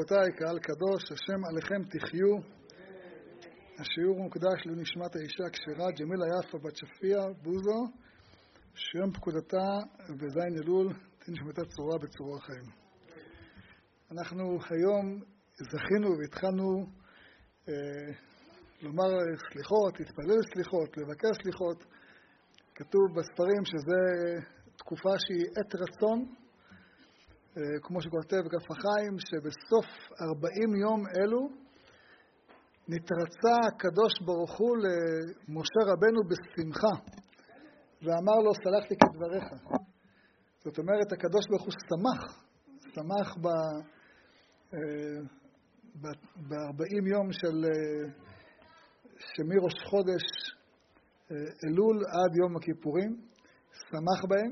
רבותיי, קהל קדוש, השם עליכם תחיו. השיעור מוקדש לנשמת האישה הכשרה, ג'מילה יפה בת שפיה בוזו, שיום פקודתה בזין אלול, תנשמתה צרורה בצרור החיים. אנחנו היום זכינו והתחלנו לומר סליחות, להתפלל סליחות, לבקר סליחות. כתוב בספרים שזה תקופה שהיא עת רצון, כמו שכותב כף החיים, שבסוף 40 יום אלו נתרצה הקדוש ברוך הוא למשה רבנו בשמחה, ואמר לו, סלחתי כדבריך. זאת אומרת, הקדוש ברוך הוא שמח ב-40 יום שמראש חודש אלול עד יום הכיפורים, שמח בהם,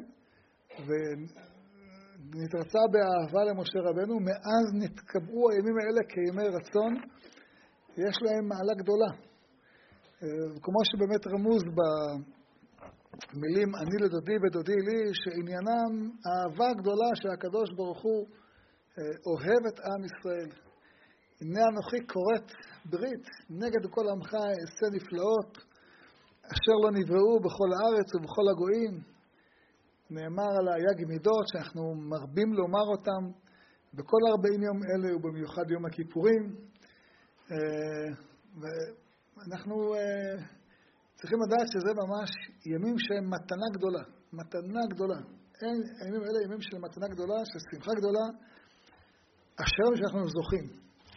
ונתרצה באהבה למשה רבנו. מאז נתקבעו הימים האלה כימי רצון, יש להם מעלה גדולה. כמו שבאמת רמוז במילים אני לדודי ודודי לי, שעניינם אהבה גדולה שהקדוש ברוך הוא אוהב את עם ישראל. הנה אנוכי קוראת ברית נגד כל עמך אעשה נפלאות אשר לא נבראו בכל הארץ ובכל הגויים. נאמר על היג מידות שאנחנו מרבים לומר אותם בכל 40 יום אלה ובמיוחד יום הכיפורים. ואנחנו צריכים לדעת שזה ממש ימים שהם מתנה גדולה, מתנה גדולה. הימים האלה ימים של מתנה גדולה, של שמחה גדולה, אשר שאנחנו זוכים.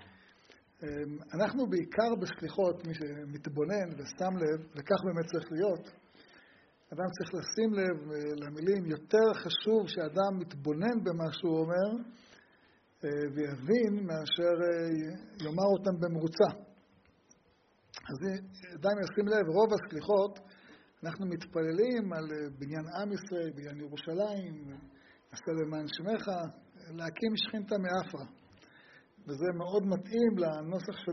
אנחנו בעיקר בסליחות, מי שמתבונן ושם לב, וכך באמת צריך להיות, אדם צריך לשים לב למילים. יותר חשוב שאדם מתבונן במה שהוא אומר, ויבין מאשר יאמר אותם במרוצה. אז עדיין נשים לב, רוב הסליחות, אנחנו מתפללים על בניין עם ישראל, בניין ירושלים, עשה למען שמך, להקים שכינתה מאפרה. וזה מאוד מתאים לנוסח של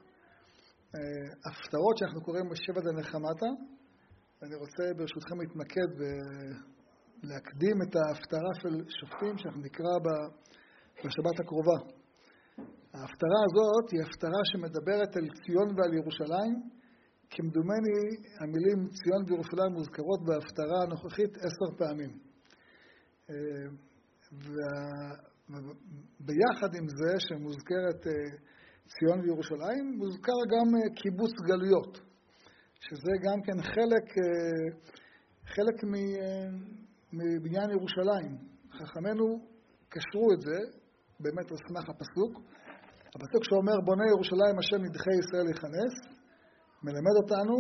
ההפטרות שאנחנו קוראים בשבע דנחמתה. אני רוצה ברשותכם להתמקד ולהקדים את ההפטרה של שופטים שאנחנו נקרא בשבת הקרובה. ההפטרה הזאת היא הפטרה שמדברת על ציון ועל ירושלים. כמדומני המילים ציון וירושלים מוזכרות בהפטרה הנוכחית 10 פעמים. וביחד עם זה שמוזכרת ציון וירושלים, מוזכר גם קיבוץ גלויות, שזה גם כן חלק מבניין ירושלים. חכמינו קשרו את זה באמת על סמך הפסוק. הפסוק שאומר בונה ירושלים אשר נדחי ישראל יכנס, מלמד אותנו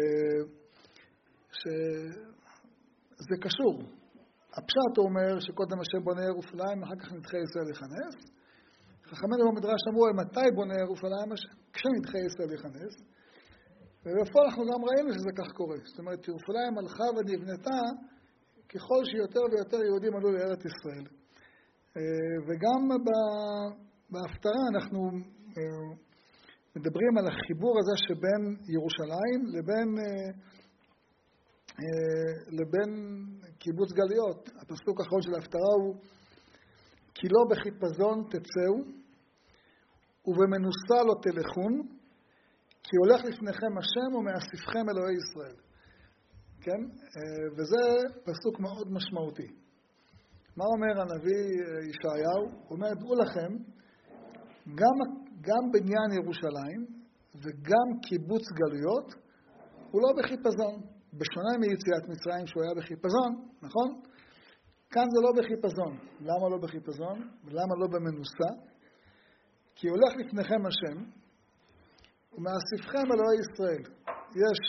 שזה קשור. הפשט אומר שקודם אשר בונה ירושלים, אחר כך נדחי ישראל יכנס. חכמינו במדרש אמרו, מתי בונה ירושלים? כשנדחי ישראל יכנס. ובפועל אנחנו גם ראינו שזה כך קורה. זאת אומרת, ירושלים הלכה ונבנתה ככל שיותר ויותר יהודים עלו לארץ ישראל. וגם בהפטרה אנחנו מדברים על החיבור הזה שבין ירושלים לבין קיבוץ גלויות. הפסוק האחרון של ההפטרה הוא כי לא בחיפזון תצאו ובמנוסה לא תלכון, כי הולך לפניכם השם ומאספכם אלוהי ישראל. כן? וזה פסוק מאוד משמעותי. מה אומר הנביא ישעיהו? הוא אומר, דעו לכם, גם בניין ירושלים וגם קיבוץ גלויות הוא לא בחיפזון. בשונה מיציאת מצרים שהוא היה בחיפזון, נכון? כאן זה לא בחיפזון. למה לא בחיפזון? ולמה לא במנוסה? כי הולך לפניכם השם ומאספכם אלוהי ישראל. יש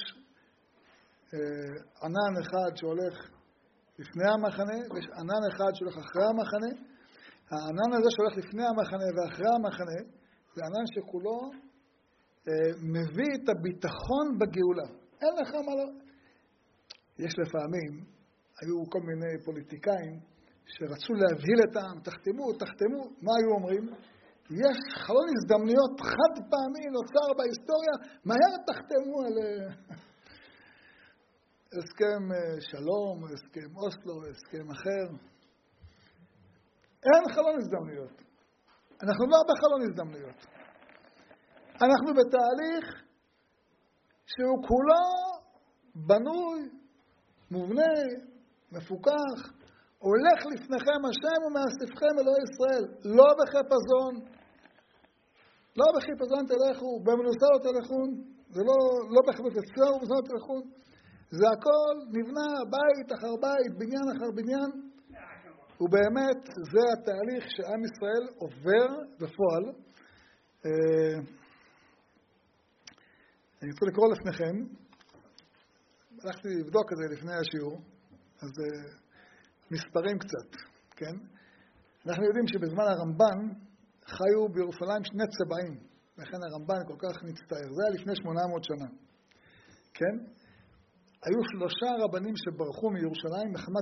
ענן אחד שהולך לפני המחנה, ויש ענן אחד שהולך אחרי המחנה. הענן הזה שהולך לפני המחנה ואחרי המחנה, זה ענן שכולו מביא את הביטחון בגאולה. אין לך מה לא... יש לפעמים, היו כל מיני פוליטיקאים שרצו להבהיל את העם, תחתמו, מה היו אומרים? יש חלון הזדמנויות חד פעמי נוצר בהיסטוריה, מהר תחתמו על הסכם שלום, הסכם אוסלו, הסכם אחר. אין חלון הזדמנויות. אנחנו לא בחלון הזדמנויות. אנחנו בתהליך שהוא כולו בנוי, מובנה, מפוקח, הולך לפניכם השם ומאספכם אלוהי ישראל, לא בחיפזון, לא בחיפזון תלכו, במנוסה לא תלכון, זה לא בחיפזון ובמנוסה לא תלכון, זה הכל נבנה בית אחר בית, בניין אחר בניין, ובאמת זה התהליך שעם ישראל עובר בפועל. אני רוצה לקרוא לפניכם, הלכתי לבדוק את זה לפני השיעור, אז מספרים קצת, כן? אנחנו יודעים שבזמן הרמב"ן חיו בירושלים שני צבעים, לכן הרמב"ן כל כך מצטער, זה היה לפני 800 שנה, כן? היו 3 רבנים שברחו מירושלים מחמת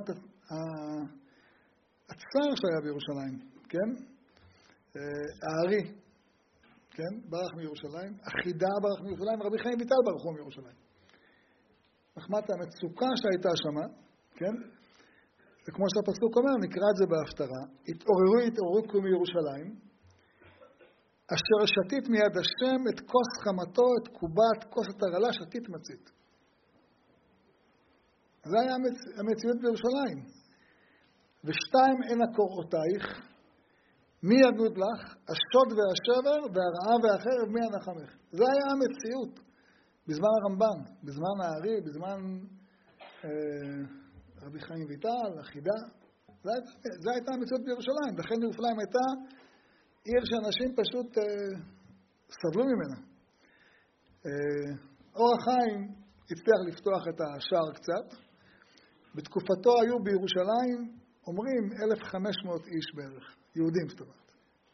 הצער שהיה בירושלים, כן? הארי, כן? ברח מירושלים, החידה ברח מירושלים, רבי חיים ויטל ברחו מירושלים. מחמת המצוקה שהייתה שמה, כן? וכמו שהפסוק אומר, נקרא את זה בהפטרה, התעוררו מירושלים, אשר שתית מיד השם את כוס חמתו, את קובת כוס התרעלה, שתית מצית. זה היה המציאות בירושלים. 2 אין הקוראותייך, מי יגוד לך, השוד והשבר, והרעה והחרב, מי ינחמך. זה היה המציאות בזמן הרמב"ן, בזמן הארי, בזמן רבי חיים ויטל, החידה. זה הייתה המציאות בירושלים. לכן ירושלים הייתה עיר שאנשים פשוט סבלו ממנה. אור החיים הצליח לפתוח את השער קצת. בתקופתו היו בירושלים, אומרים 1,500 איש בערך, יהודים זאת אומרת.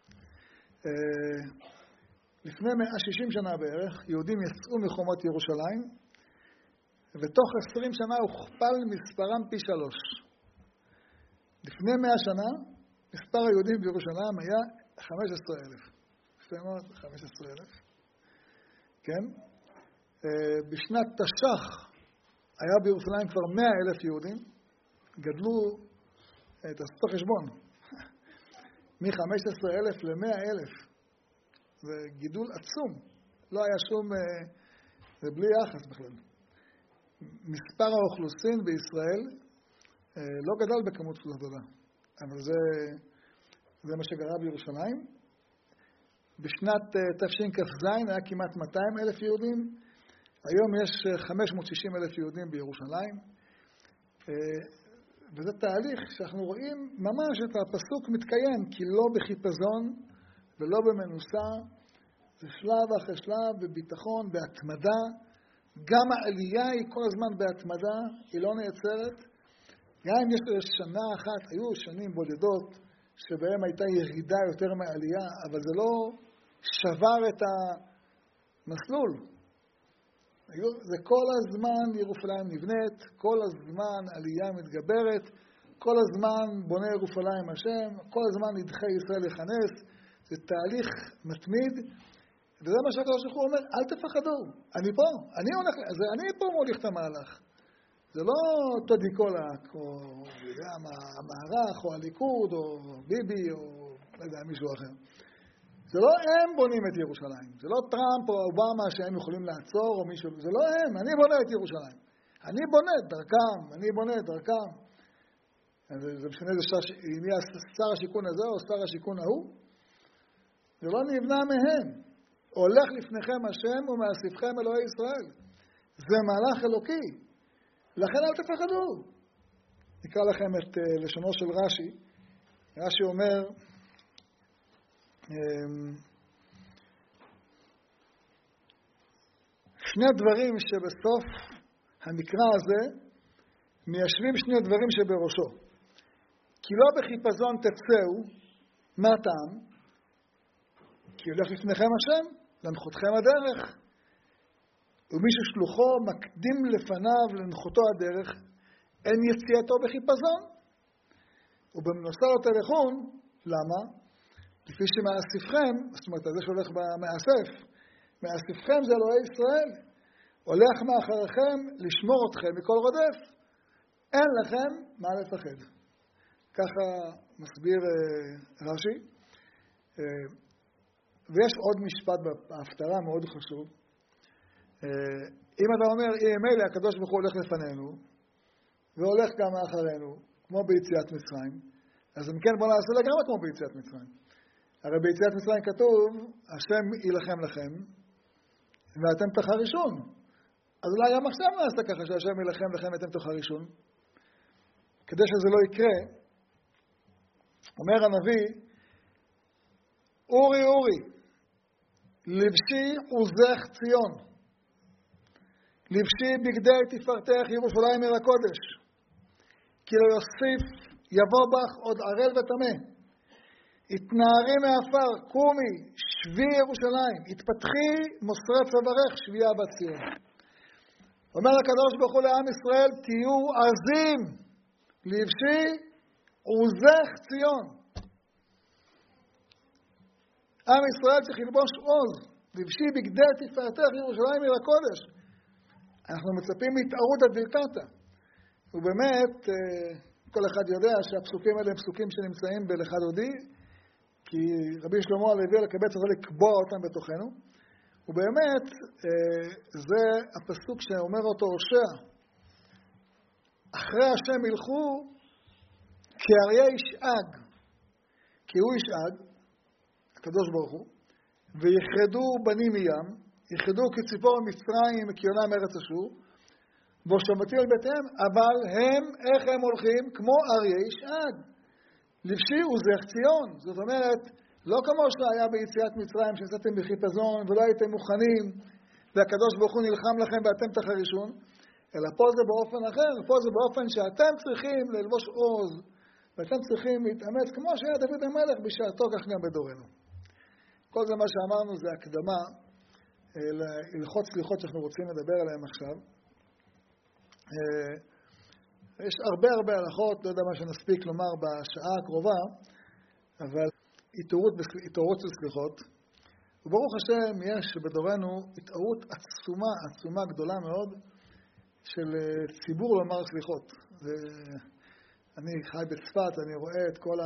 לפני 160 שנה בערך, יהודים יצאו מחומות ירושלים, ותוך 20 שנה הוכפל מספרם פי 3. לפני 100 שנה, מספר היהודים בירושלים היה 15,000. יפה מאוד, 15,000. כן? בשנת תש"ח היה בירושלים כבר 100,000 יהודים, גדלו, תעשו חשבון, מ-15,000 ל-100,000. זה גידול עצום. לא היה שום, זה בלי יחס בכלל. מספר האוכלוסין בישראל לא גדל בכמות כזאת גדולה, אבל זה מה שקרה בירושלים. בשנת תשכ"ז היה כמעט 200,000 יהודים, היום יש 560,000 יהודים בירושלים, וזה תהליך שאנחנו רואים ממש את הפסוק מתקיים, כי לא בחיפזון ולא במנוסה, זה שלב אחרי שלב, בביטחון, בהתמדה. גם העלייה היא כל הזמן בהתמדה, היא לא נעצרת. גם אם יש שנה אחת, היו שנים בודדות שבהם הייתה ירידה יותר מעלייה, אבל זה לא שבר את המסלול. זה כל הזמן ירושלים נבנית, כל הזמן עלייה מתגברת, כל הזמן בונה ירושלים השם, כל הזמן נדחי ישראל יכנס, זה תהליך מתמיד, וזה מה שהקדוש ברוך הוא אומר, אל תפחדו, אני פה, אני פה מוליך את המהלך. זה לא טודיקולק, או המערך, או הליכוד, או ביבי, או לא יודע, מישהו אחר. זה לא הם בונים את ירושלים, זה לא טראמפ או אובמה שהם יכולים לעצור, או מישהו, זה לא הם, אני בונה את ירושלים. אני בונה את דרכם, אני בונה את דרכם. זה משנה אם יהיה שר השיכון הזה או שר השיכון ההוא. זה לא נבנה מהם. הולך לפניכם השם ומאספכם אלוהי ישראל. זה מהלך אלוקי. לכן אל תפחדו. נקרא לכם את לשונו של רש"י. רש"י אומר, שני דברים שבסוף המקרא הזה מיישבים שני דברים שבראשו. כי לא בחיפזון תצאו, מה טעם? כי הולך לפניכם השם, לנחותכם הדרך. ומי ששלוחו מקדים לפניו לנחותו הדרך, אין יציאתו בחיפזון. ובמנוסה לא תלכון, למה? לפי שמאספכם, זאת אומרת, זה שהולך במאסף, מאספכם זה אלוהי ישראל, הולך מאחריכם לשמור אתכם מכל רודף. אין לכם מה לפחד. ככה מסביר רש"י. ויש עוד משפט בהפטרה מאוד חשוב. אם אתה אומר, מילא הקדוש ברוך הוא הולך לפנינו, והולך גם מאחרינו, כמו ביציאת מצרים, אז אם כן בוא נעשה לגמרי כמו ביציאת מצרים. הרי ביציאת מצרים כתוב, השם ילחם לכם, ואתם תחרישון. אז אולי גם עכשיו נעשה ככה, שהשם ילחם לכם ואתם תחרישון. כדי שזה לא יקרה, אומר הנביא, אורי אורי, לבשי עוזך ציון, לבשי בגדי תפארתך ירושלים עיר הקודש, כי לא יוסיף יבוא בך עוד ערל וטמא, התנערי מעפר, קומי, שבי ירושלים, התפתחי מוסרי צווארך, שבייה בת ציון. אומר הקדוש ברוך הוא לעם ישראל, תהיו עזים, לבשי עוזך ציון. עם ישראל צריך ללבוש עוז, לבשי בגדי תפארתך ירושלים עיר הקודש. אנחנו מצפים להתערות עד ברכתה. ובאמת, כל אחד יודע שהפסוקים האלה הם פסוקים שנמצאים בלכה דודי, כי רבי שלמה הלוי לקבץ רוצה לקבוע אותם בתוכנו. ובאמת, זה הפסוק שאומר אותו הושע. אחרי השם ילכו כאריה ישאג, כי הוא ישאג, הקדוש ברוך הוא, ויחרדו בנים מים, יחרדו כציפור מצרים וקיונה מארץ אשור, והושבתי על ביתיהם, אבל הם, איך הם הולכים? כמו אריה ישאג. לבשי עוזך ציון. זאת אומרת, לא כמו שהיה ביציאת מצרים, שיצאתם בחיפזון ולא הייתם מוכנים, והקדוש ברוך הוא נלחם לכם ואתם תחרישון, אלא פה זה באופן אחר, פה זה באופן שאתם צריכים ללבוש עוז, ואתם צריכים להתאמץ, כמו שהיה דוד המלך בשעתו, כך גם בדורנו. כל זה מה שאמרנו זה הקדמה להלכות סליחות שאנחנו רוצים לדבר עליהן עכשיו. יש הרבה הלכות, לא יודע מה שנספיק לומר בשעה הקרובה, אבל התעוררות של סליחות. וברוך השם יש בדורנו התעוררות עצומה גדולה מאוד של ציבור לומר סליחות. אני חי בצפת, אני רואה את כל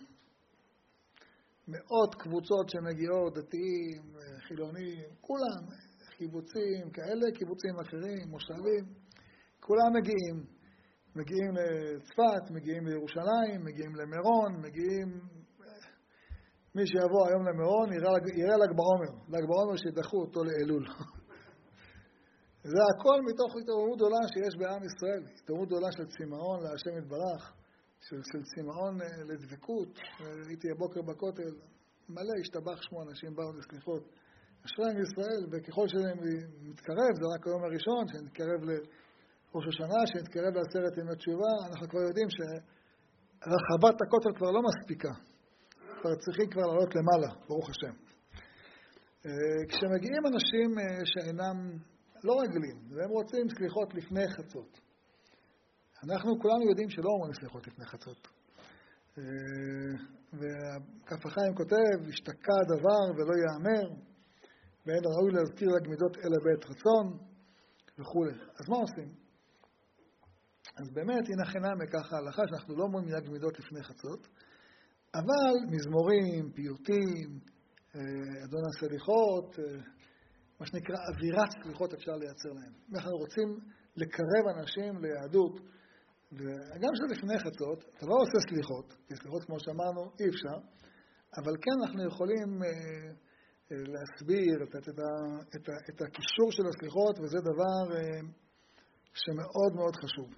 המאות קבוצות שמגיעות, דתיים, חילונים, כולם, קיבוצים כאלה, קיבוצים אחרים, מושבים, כולם מגיעים לצפת, מגיעים לירושלים, מגיעים למירון, מי שיבוא היום למירון יראה ל"ג בעומר. ל"ג בעומר שידחו אותו לאלול. זה הכל מתוך התעוררות גדולה שיש בעם ישראל. התעוררות גדולה של צמאון להשם יתברך, של צמאון לדבקות. הייתי הבוקר בכותל, מלא השתבח שמו, אנשים באו לסליחות. אשריהם ישראל, וככל שזה מתקרב, זה רק היום הראשון, שנתקרב לראש השנה, שנתקרב לעשרת ימי תשובה, אנחנו כבר יודעים שרחבת הכותל כבר לא מספיקה. כבר צריכים כבר לעלות למעלה, ברוך השם. כשמגיעים אנשים שאינם לא רגלים, והם רוצים סליחות לפני חצות. אנחנו כולנו יודעים שלא אומרים סליחות לפני חצות. וכף החיים כותב, השתקע הדבר ולא יאמר, ואין ראוי להזכיר לגמידות אלא בעת רצון, וכו'. אז מה עושים? אז באמת, הנה חינם ככה ההלכה, שאנחנו לא אומרים מילה גמידות לפני חצות, אבל מזמורים, פיוטים, אדון הסליחות, מה שנקרא אווירת סליחות אפשר לייצר להם. אנחנו רוצים לקרב אנשים ליהדות, וגם שלפני חצות, אתה לא עושה סליחות, כי סליחות כמו שאמרנו אי אפשר, אבל כן אנחנו יכולים להסביר את הקישור של הסליחות, וזה דבר שמאוד מאוד חשוב.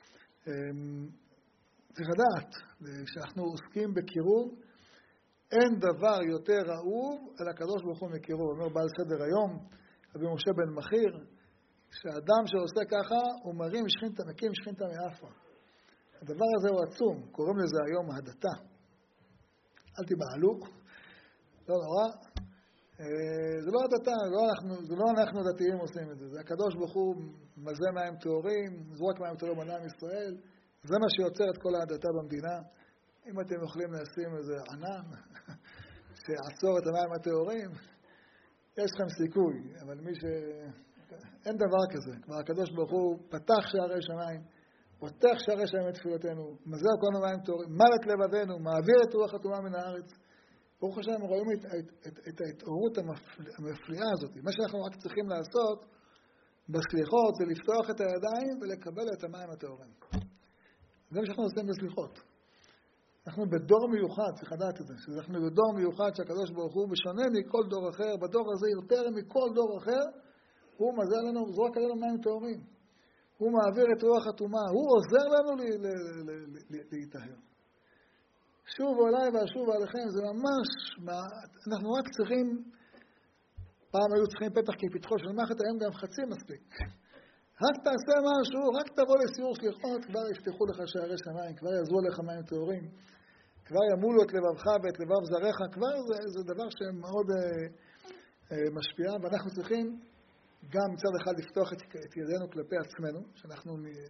צריך לדעת שאנחנו עוסקים בקירוב, אין דבר יותר אהוב על הקדוש ברוך הוא מקירוב. אומר בעל סדר היום, רבי משה בן מחיר, שהאדם שעושה ככה, הוא מרים שכינתה, מקים שכינתה מאפה. הדבר הזה הוא עצום, קוראים לזה היום הדתה. אל תבעלו, לא נורא. זה לא הדתה, זה לא אנחנו דתיים עושים את זה. זה הקדוש ברוך הוא מזה מים טהורים, זרוק מים טהורים על עם ישראל. זה מה שיוצר את כל ההדתה במדינה. אם אתם יכולים לשים איזה ענן שיעצור את המים הטהורים, יש לכם סיכוי, אבל אין דבר כזה. כבר הקדוש ברוך הוא פתח שערי שמיים, פותח שערי שמיים את תפילותינו, מזר כל המים טהורים, מלט לבבינו, מעביר את רוח הטומאה מן הארץ. ברוך השם רואים את ההתעוררות המפליאה הזאת. מה שאנחנו רק צריכים לעשות בסליחות זה לפתוח את הידיים ולקבל את המים הטהורים. זה מה שאנחנו עושים בסליחות. אנחנו בדור מיוחד, צריך לדעת את זה, שאנחנו בדור מיוחד שהקדוש ברוך הוא בשונה מכל דור אחר, בדור הזה יותר מכל דור אחר, הוא מזל לנו, זורק עלינו מים טהורים. הוא מעביר את רוח הטומאה, הוא עוזר לנו להיטהר. שוב עליי ואשוב עליכם, זה ממש, אנחנו רק צריכים, פעם היו צריכים פתח כפתחו של מחט, היום גם חצי מספיק. רק תעשה משהו, רק תבוא לסיור סליחות, כבר יפתחו לך שערי שמיים, כבר יעזרו לך מים טהורים, כבר ימולו את לבבך ואת לבב זרעך, כבר זה דבר שמאוד משפיע, ואנחנו צריכים גם מצד אחד לפתוח את ידינו כלפי עצמנו, שאנחנו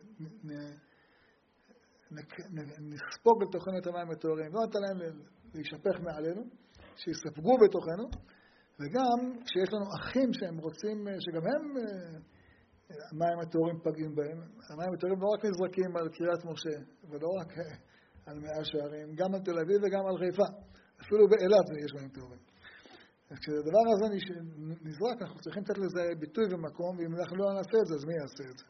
נספוג בתוכנו את המים הטהורים, לא נתן להם להישפך מעלינו, שיספגו בתוכנו, וגם כשיש לנו אחים שהם רוצים, שגם הם המים הטהורים פגעים בהם, המים הטהורים לא רק נזרקים על קריית משה, ולא רק על 100 שערים, גם על תל אביב וגם על חיפה, אפילו באילת יש מים טהורים. אז כשהדבר הזה נזרק, אנחנו צריכים לתת לזה ביטוי ומקום, ואם אנחנו לא נעשה את זה, אז מי יעשה את זה?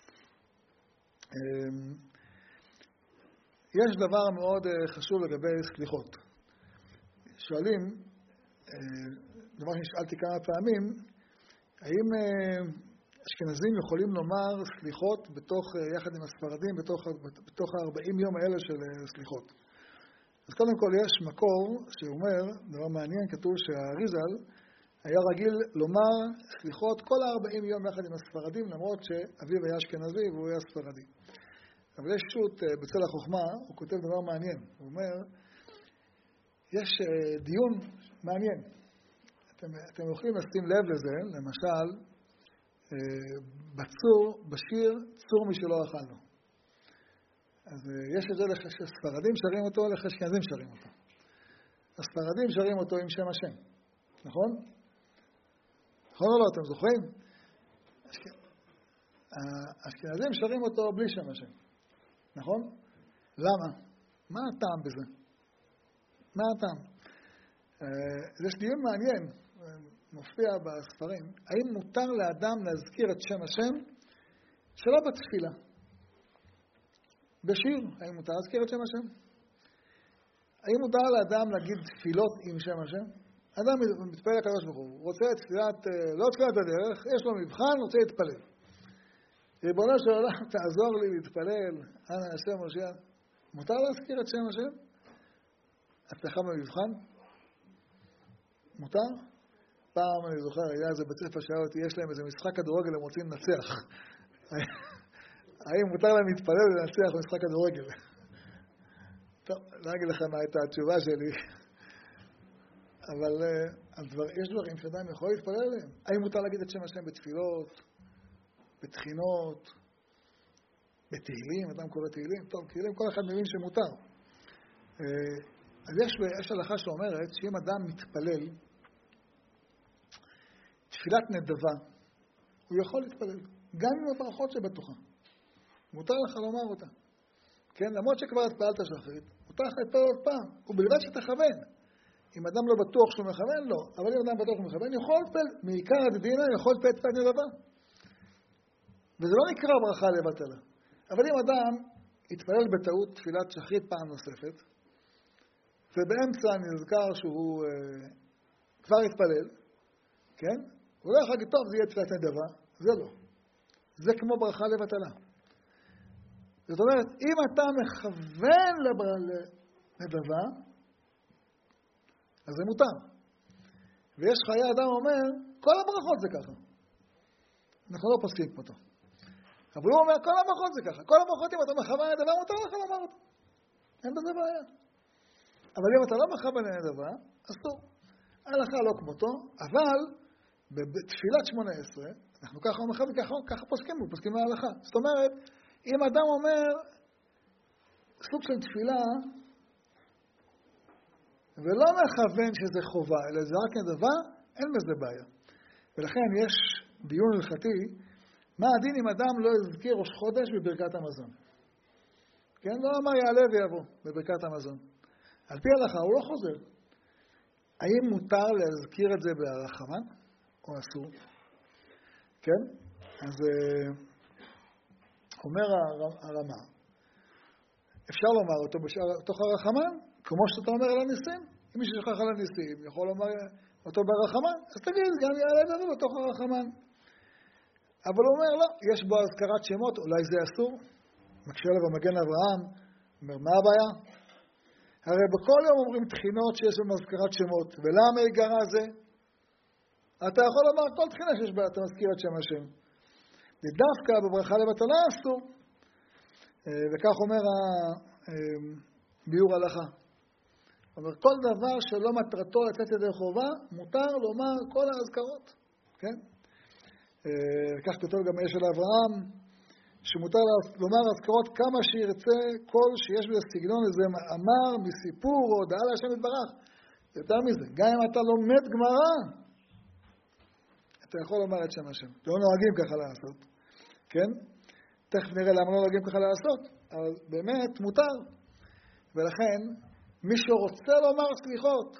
יש דבר מאוד חשוב לגבי סליחות. שואלים, דבר שנשאלתי כמה פעמים, האם אשכנזים יכולים לומר סליחות יחד עם הספרדים בתוך 40 יום האלה של סליחות? אז קודם כל יש מקור שאומר, דבר מעניין, כתוב שהאריזל היה רגיל לומר סליחות כל 40 יום יחד עם הספרדים, למרות שאביו היה אשכנזי והוא היה ספרדי. אבל יש שו"ת בצל החוכמה, הוא כותב דבר מעניין. הוא אומר, יש דיון מעניין. אתם יכולים לשים לב לזה, למשל, בשיר צור משלא אכלנו. אז יש את זה שספרדים שרים אותו, לאשכנזים שרים אותו. הספרדים שרים אותו עם שם השם. נכון? נכון או לא? אתם זוכרים? האשכנזים שרים אותו בלי שם השם. נכון? למה? מה הטעם בזה? מה הטעם? יש דיון מעניין, מופיע בספרים. האם מותר לאדם להזכיר את שם השם שלא בתפילה? בשיר, האם מותר להזכיר את שם השם? האם מותר לאדם להגיד תפילות עם שם השם? אדם מתפלל לקדוש ברוך הוא, רוצה תפילת, לא תפילת הדרך, יש לו מבחן, רוצה להתפלל. ריבונו של עולם, תעזור לי להתפלל, אנא השם מושיע. מותר להזכיר את שם השם? הצלחה במבחן? מותר? פעם אני זוכר, היה איזה בית ספר שהיה אותי, יש להם איזה משחק כדורגל, הם רוצים לנצח. האם מותר להם להתפלל ולנצח במשחק כדורגל? טוב, לא אגיד לך מה הייתה התשובה שלי, אבל יש דברים שאדם יכול להתפלל עליהם. האם מותר להגיד את שם השם בתפילות, בתחינות, בתהילים, אדם קורא תהילים? טוב, תהילים כל אחד מבין שמותר. אז יש הלכה שאומרת שאם אדם מתפלל, תפילת נדבה, הוא יכול להתפלל, גם עם הברכות שבתוכה. מותר לך לומר אותה. כן? למרות שכבר התפללת שחרית, מותר לך להתפלל עוד פעם, ובלבד שתכוון. אם אדם לא בטוח שהוא מכוון, לא. אבל אם אדם בטוח שהוא מכוון, יכול להתפלל, מעיקר הדדינה יכול להתפלל תפילת נדבה. וזה לא נקרא ברכה לבטלה. אבל אם אדם יתפלל בטעות תפילת שחרית פעם נוספת, ובאמצע נזכר שהוא כבר התפלל, כן? הוא לא יכול להגיד, טוב, זה יהיה תפילת נדבה, זה לא. זה כמו ברכה לבטלה. זאת אומרת, אם אתה מכוון לנדבה, אז זה מותר. ויש חיי אדם אומר, כל הברכות זה ככה. אנחנו לא פוסקים כמותו. אבל הוא אומר, כל הברכות זה ככה. כל הברכות, אם אתה מכוון לנדבה, מותר לך לומר אותו. אין בזה בעיה. אבל אם אתה לא מכוון לנדבה, אסור. ההלכה לא כמותו, אבל בתפילת 18, אנחנו ככה מכוון, ככה פוסקים להלכה. זאת אומרת, אם אדם אומר סוג של תפילה, ולא מכוון שזה חובה, אלא זה רק נדבה, אין בזה בעיה. ולכן יש דיון הלכתי, מה הדין אם אדם לא יזכיר ראש חודש בברכת המזון? כן, לא אמר יעלה ויבוא בברכת המזון. על פי ההלכה הוא לא חוזר. האם מותר להזכיר את זה ברחמן או אסור? כן? אז אומר הרמה, אפשר לומר אותו בתוך הרחמן, כמו שאתה אומר על הניסים. אם מישהו שכח על הניסים, יכול לומר אותו ברחמן, אז תגיד, גם יעלה לנו בתוך הרחמן. אבל הוא אומר, לא, יש בו הזכרת שמות, אולי זה אסור. מקשה עליו המגן אברהם, אומר, מה הבעיה? הרי בכל יום אומרים תחינות שיש בהם הזכרת שמות, ולמה יגרע זה? אתה יכול לומר כל תחינה שיש בה, אתה מזכיר את שם השם. ודווקא בברכה לבטלה אסור. וכך אומר ביור הלכה. אומר, כל דבר שלא מטרתו לצאת ידי חובה, מותר לומר כל ההזכרות. כן? כך כתוב גם של אברהם, שמותר לומר הזכרות כמה שירצה, כל שיש בזה סגנון איזה מאמר, מסיפור או הודעה להשם יתברך. יותר מזה, גם אם אתה לומד גמרא, אתה יכול לומר את שם השם. לא נוהגים ככה לעשות. כן? תכף נראה למה לא נוהגים ככה לעשות, אבל באמת מותר. ולכן, מי שרוצה לומר סליחות,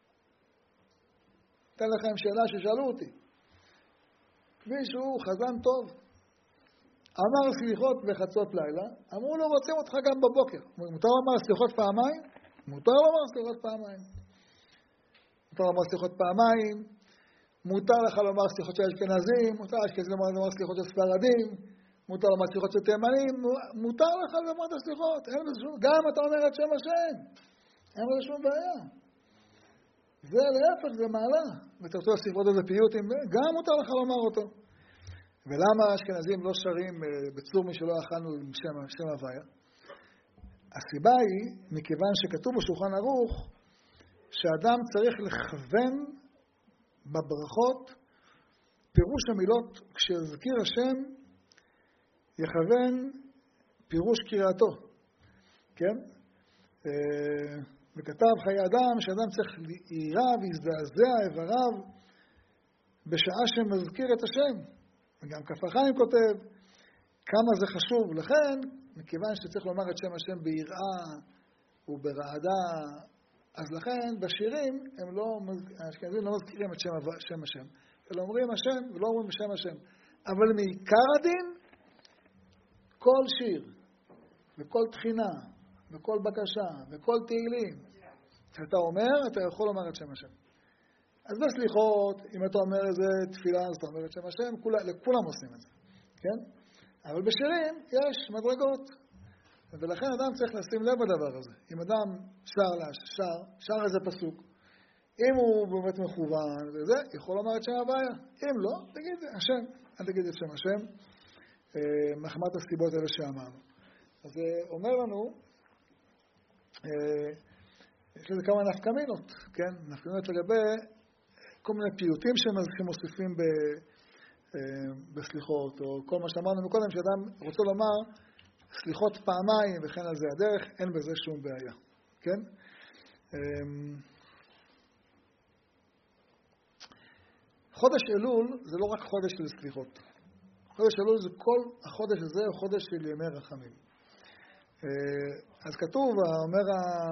אתן לכם שאלה ששאלו אותי. מישהו חזן טוב, אמר סליחות בחצות לילה, אמרו לו רוצים אותך גם בבוקר. מותר לומר סליחות פעמיים? מותר לומר סליחות פעמיים. מותר לומר סליחות פעמיים, מותר לך לומר סליחות של אשכנזים, מותר לאשכנזים לומר סליחות של ספרדים, מותר לומר סליחות של תימנים, מותר לך לומר את הסליחות, גם אתה אומר את שם השם, אין בזה שום בעיה. זה להפך, זה מעלה. ותרצו הספרות הזה פיוטים, גם מותר לך לומר אותו. ולמה האשכנזים לא שרים בצור מי שלא אכלנו עם שם הוויה? הסיבה היא, מכיוון שכתוב בשולחן ערוך, שאדם צריך לכוון בברכות פירוש המילות, כשהזכיר השם, יכוון פירוש קריאתו. כן? וכתב חיי אדם שאדם צריך להירא והזדעזע איבריו בשעה שמזכיר את השם. וגם כף החיים כותב כמה זה חשוב. לכן, מכיוון שצריך לומר את שם השם ביראה וברעדה, אז לכן בשירים האשכנזים לא מזכירים את שם השם, אלא אומרים השם ולא אומרים בשם השם. אבל מעיקר הדין, כל שיר וכל תחינה וכל בקשה וכל תהילים שאתה אומר, אתה יכול לומר את שם השם. אז בסליחות, אם אתה אומר איזה תפילה, אז אתה אומר את שם השם, לכולם עושים את זה, כן? אבל בשירים יש מדרגות, ולכן אדם צריך לשים לב לדבר הזה. אם אדם שר איזה פסוק, אם הוא באמת מכוון וזה, יכול לומר את שם הוויה. אם לא, תגיד השם, אל תגיד את שם השם, מחמת הסיבות האלה שאמרנו. אז אומר לנו, יש לזה כמה נפקמינות, כן? נפקמינות לגבי כל מיני פיוטים שמוסיפים בסליחות, או כל מה שאמרנו מקודם, שאדם רוצה לומר סליחות פעמיים וכן על זה הדרך, אין בזה שום בעיה, כן? חודש אלול זה לא רק חודש של סליחות. חודש אלול זה כל החודש הזה הוא חודש של ימי רחמים. אז כתוב, אומר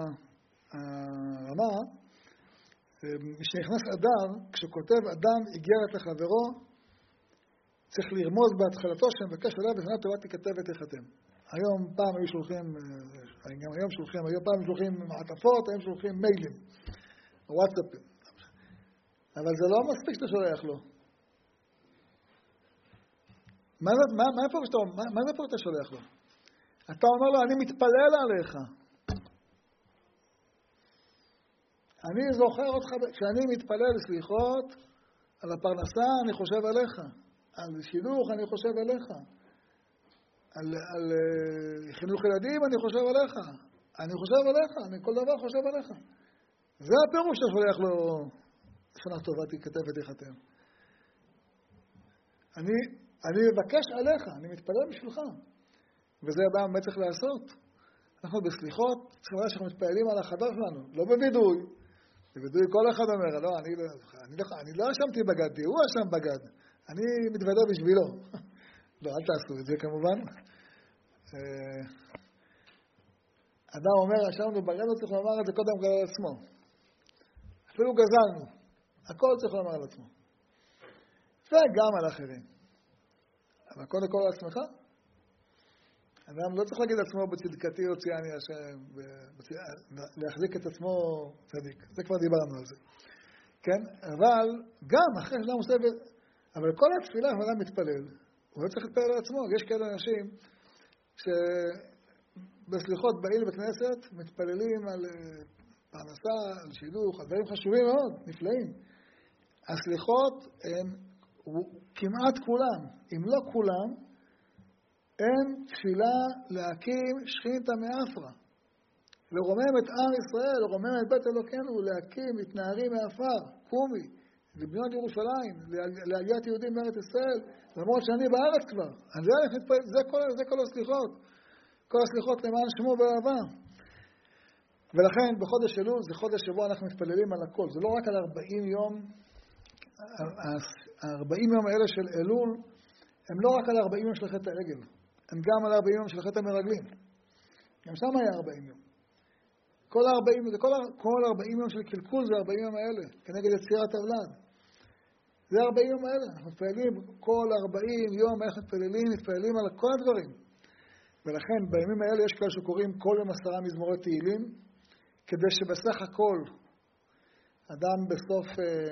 הרמה, משנכנס אדר, כשכותב אדם איגרת לחברו, צריך לרמוז בהתחלתו שמבקש עליו וזמנת טובה תיכתב ותיחתם. היום פעם היו שולחים, גם היום שולחים, פעם שולחים מעטפות, היום שולחים מיילים, וואטסאפים. אבל זה לא מספיק שאתה שולח לו. מה זה פה אתה שולח לו? אתה אומר לו, אני מתפלל עליך. אני זוכר אותך, כשאני מתפלל סליחות, על הפרנסה אני חושב עליך. על חינוך אני חושב עליך. על חינוך ילדים אני חושב עליך. אני חושב עליך, אני כל דבר חושב עליך. זה הפירוש שאתה שולח לו, שנה טובה תיכתב ותיחתם. אני מבקש עליך, אני מתפלל בשבילך. וזה הבא באמת צריך לעשות. אנחנו בסליחות, צריכים לדעת שאנחנו מתפעלים על החבר שלנו, לא בוידוי. בוידוי כל אחד אומר, לא, אני לא אשמתי בגדתי, הוא אשם בגד. אני מתוודה בשבילו. לא, אל תעשו את זה כמובן. אדם אומר, אשמנו בגד, הוא צריך לומר את זה קודם כל על עצמו. אפילו גזלנו. הכל צריך לומר על עצמו. וגם על אחרים. אבל קודם כל על עצמך. אדם לא צריך להגיד עצמו בצדקתי הוציאני השם, להחזיק את עצמו צדיק. זה כבר דיברנו על זה. כן? אבל גם אחרי שאדם עושה, אבל כל התפילה שאדם מתפלל, הוא לא צריך להתפלל על עצמו. יש כאלה אנשים שבסליחות באים בכנסת, מתפללים על פרנסה, על שידוך, על דברים חשובים מאוד, נפלאים. הסליחות הן כמעט כולם, אם לא כולם, אין תפילה להקים שכינתא מעפרא. לרומם את עם ישראל, לרומם את בית אלוקינו, להקים את נערים מעפר, קומי, לבנות ירושלים, לעליית יהודים בארץ ישראל, למרות שאני בארץ כבר. זה כל הסליחות. כל הסליחות למען שמו באהבה. ולכן בחודש אלול זה חודש שבו אנחנו מתפללים על הכל. זה לא רק על 40 יום. ה-40 יום האלה של אלול הם לא רק על 40 יום של חטא העגל. הם גם על 40 יום של חטא המרגלים. גם שם היה 40 יום. כל 40 יום של קלקול זה 40 יום האלה, כנגד יצירת הוולד. זה 40 יום האלה. אנחנו מתפללים כל 40 יום, אנחנו מתפללים על כל הדברים. ולכן בימים האלה יש כאלה שקוראים כל יום 10 מזמורי תהילים, כדי שבסך הכל אדם בסוף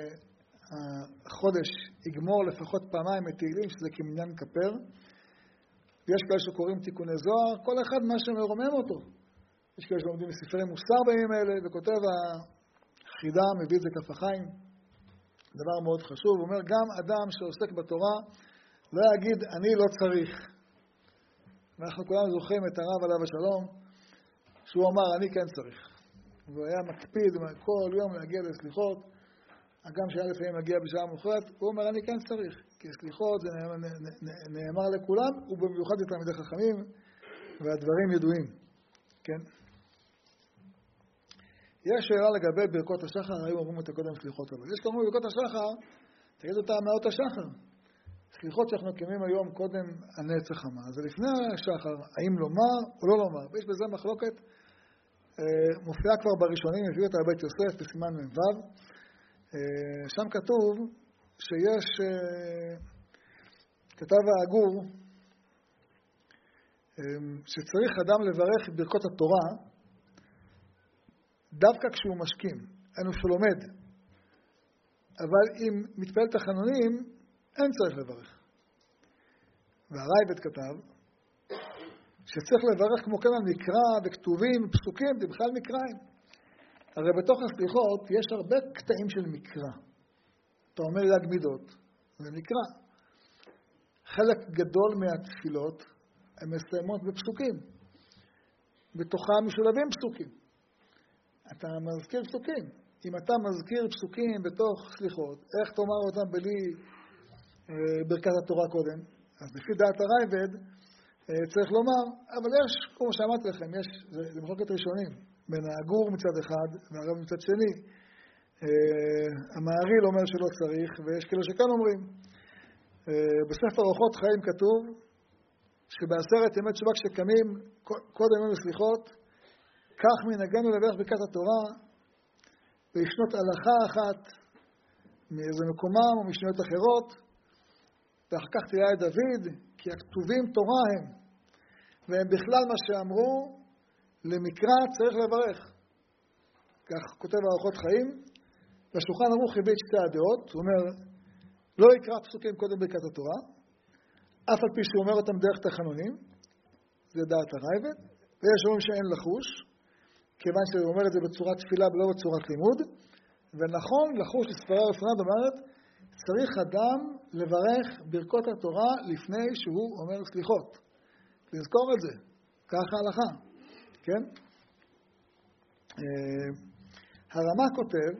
החודש יגמור לפחות פעמיים את תהילים, שזה כמניין כפר. יש כאלה שקוראים תיקוני זוהר, כל אחד מה שמרומם אותו. יש כאלה שלומדים בספרי מוסר בימים האלה, וכותב החידה, מביא את זה כף החיים. דבר מאוד חשוב, הוא אומר גם אדם שעוסק בתורה, לא יגיד אני לא צריך. ואנחנו כולנו זוכרים את הרב עליו השלום, שהוא אמר אני כן צריך. והוא היה מקפיד כל יום להגיע לסליחות, הגם שהיה לפעמים להגיע בשעה מאוחרת, הוא אומר אני כן צריך, כי סליחות זה נאמר לכולם, ובמיוחד לתלמידי חכמים, והדברים ידועים. כן? יש שאלה לגבי ברכות השחר, היו אומרים אותה קודם סליחות, אבל יש כמובן ברכות השחר, תגיד אותה מאות השחר. סליחות שאנחנו קיימים היום קודם הנץ החמה. אז לפני השחר, האם לומר או לא לומר? ויש בזה מחלוקת, מופיעה כבר בראשונים, הביאו אותה בבית יוסף בסימן מ"ו. שם כתוב שיש, כתב האגור, שצריך אדם לברך את ברכות התורה, דווקא כשהוא משכים, אינו שלומד. אבל אם מתפלל תחנונים, אין צריך לברך. והרייבד כתב שצריך לברך כמו כן על מקרא וכתובים, פסוקים, זה בכלל מקראים. הרי בתוך הסליחות יש הרבה קטעים של מקרא. אתה אומר יד מידות, זה מקרא. חלק גדול מהתפילות הן מסיימות בפסוקים. בתוכם משולבים פסוקים. אתה מזכיר פסוקים. אם אתה מזכיר פסוקים בתוך סליחות, איך תאמר אותם בלי ברכת התורה קודם? אז לפי דעת הרייבד צריך לומר, אבל יש, כמו שאמרתי לכם, זה מחלוקת ראשונים, בין האגור מצד אחד והרב מצד שני. המהרי"ל אומר שלא צריך, ויש כאלה שכאן אומרים. בספר אורחות חיים כתוב, שבעשרת ימי תשובה כשקמים, קודם יום הסליחות, כך מנהגנו לברך ברכת התורה, וישנות הלכה אחת מאיזה מקומם או משניות אחרות, ואחר כך תראה את דוד, כי הכתובים תורה הם, והם בכלל מה שאמרו, למקרא צריך לברך. כך כותב אורחות חיים, והשולחן ערוך הביא את שתי הדעות, הוא אומר, לא יקרא פסוקים קודם ברכת התורה, אף על פי שהוא אומר אותם דרך תחנונים, זה דעת הרייבד, ויש אומרים שאין לחוש, כיוון שהוא אומר את זה בצורת תפילה ולא בצורת לימוד, ונכון לחוש לספרה לפניו אומרת, צריך אדם לברך ברכות התורה לפני שהוא אומר סליחות. לזכור את זה, ככה ההלכה, כן? הרמ"א כותב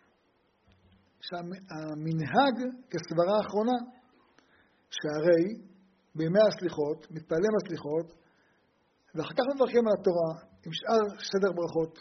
שהמנהג כסברה האחרונה, שהרי בימי הסליחות, מתפעלים הסליחות, ואחר כך מברכים על התורה עם שאר סדר ברכות.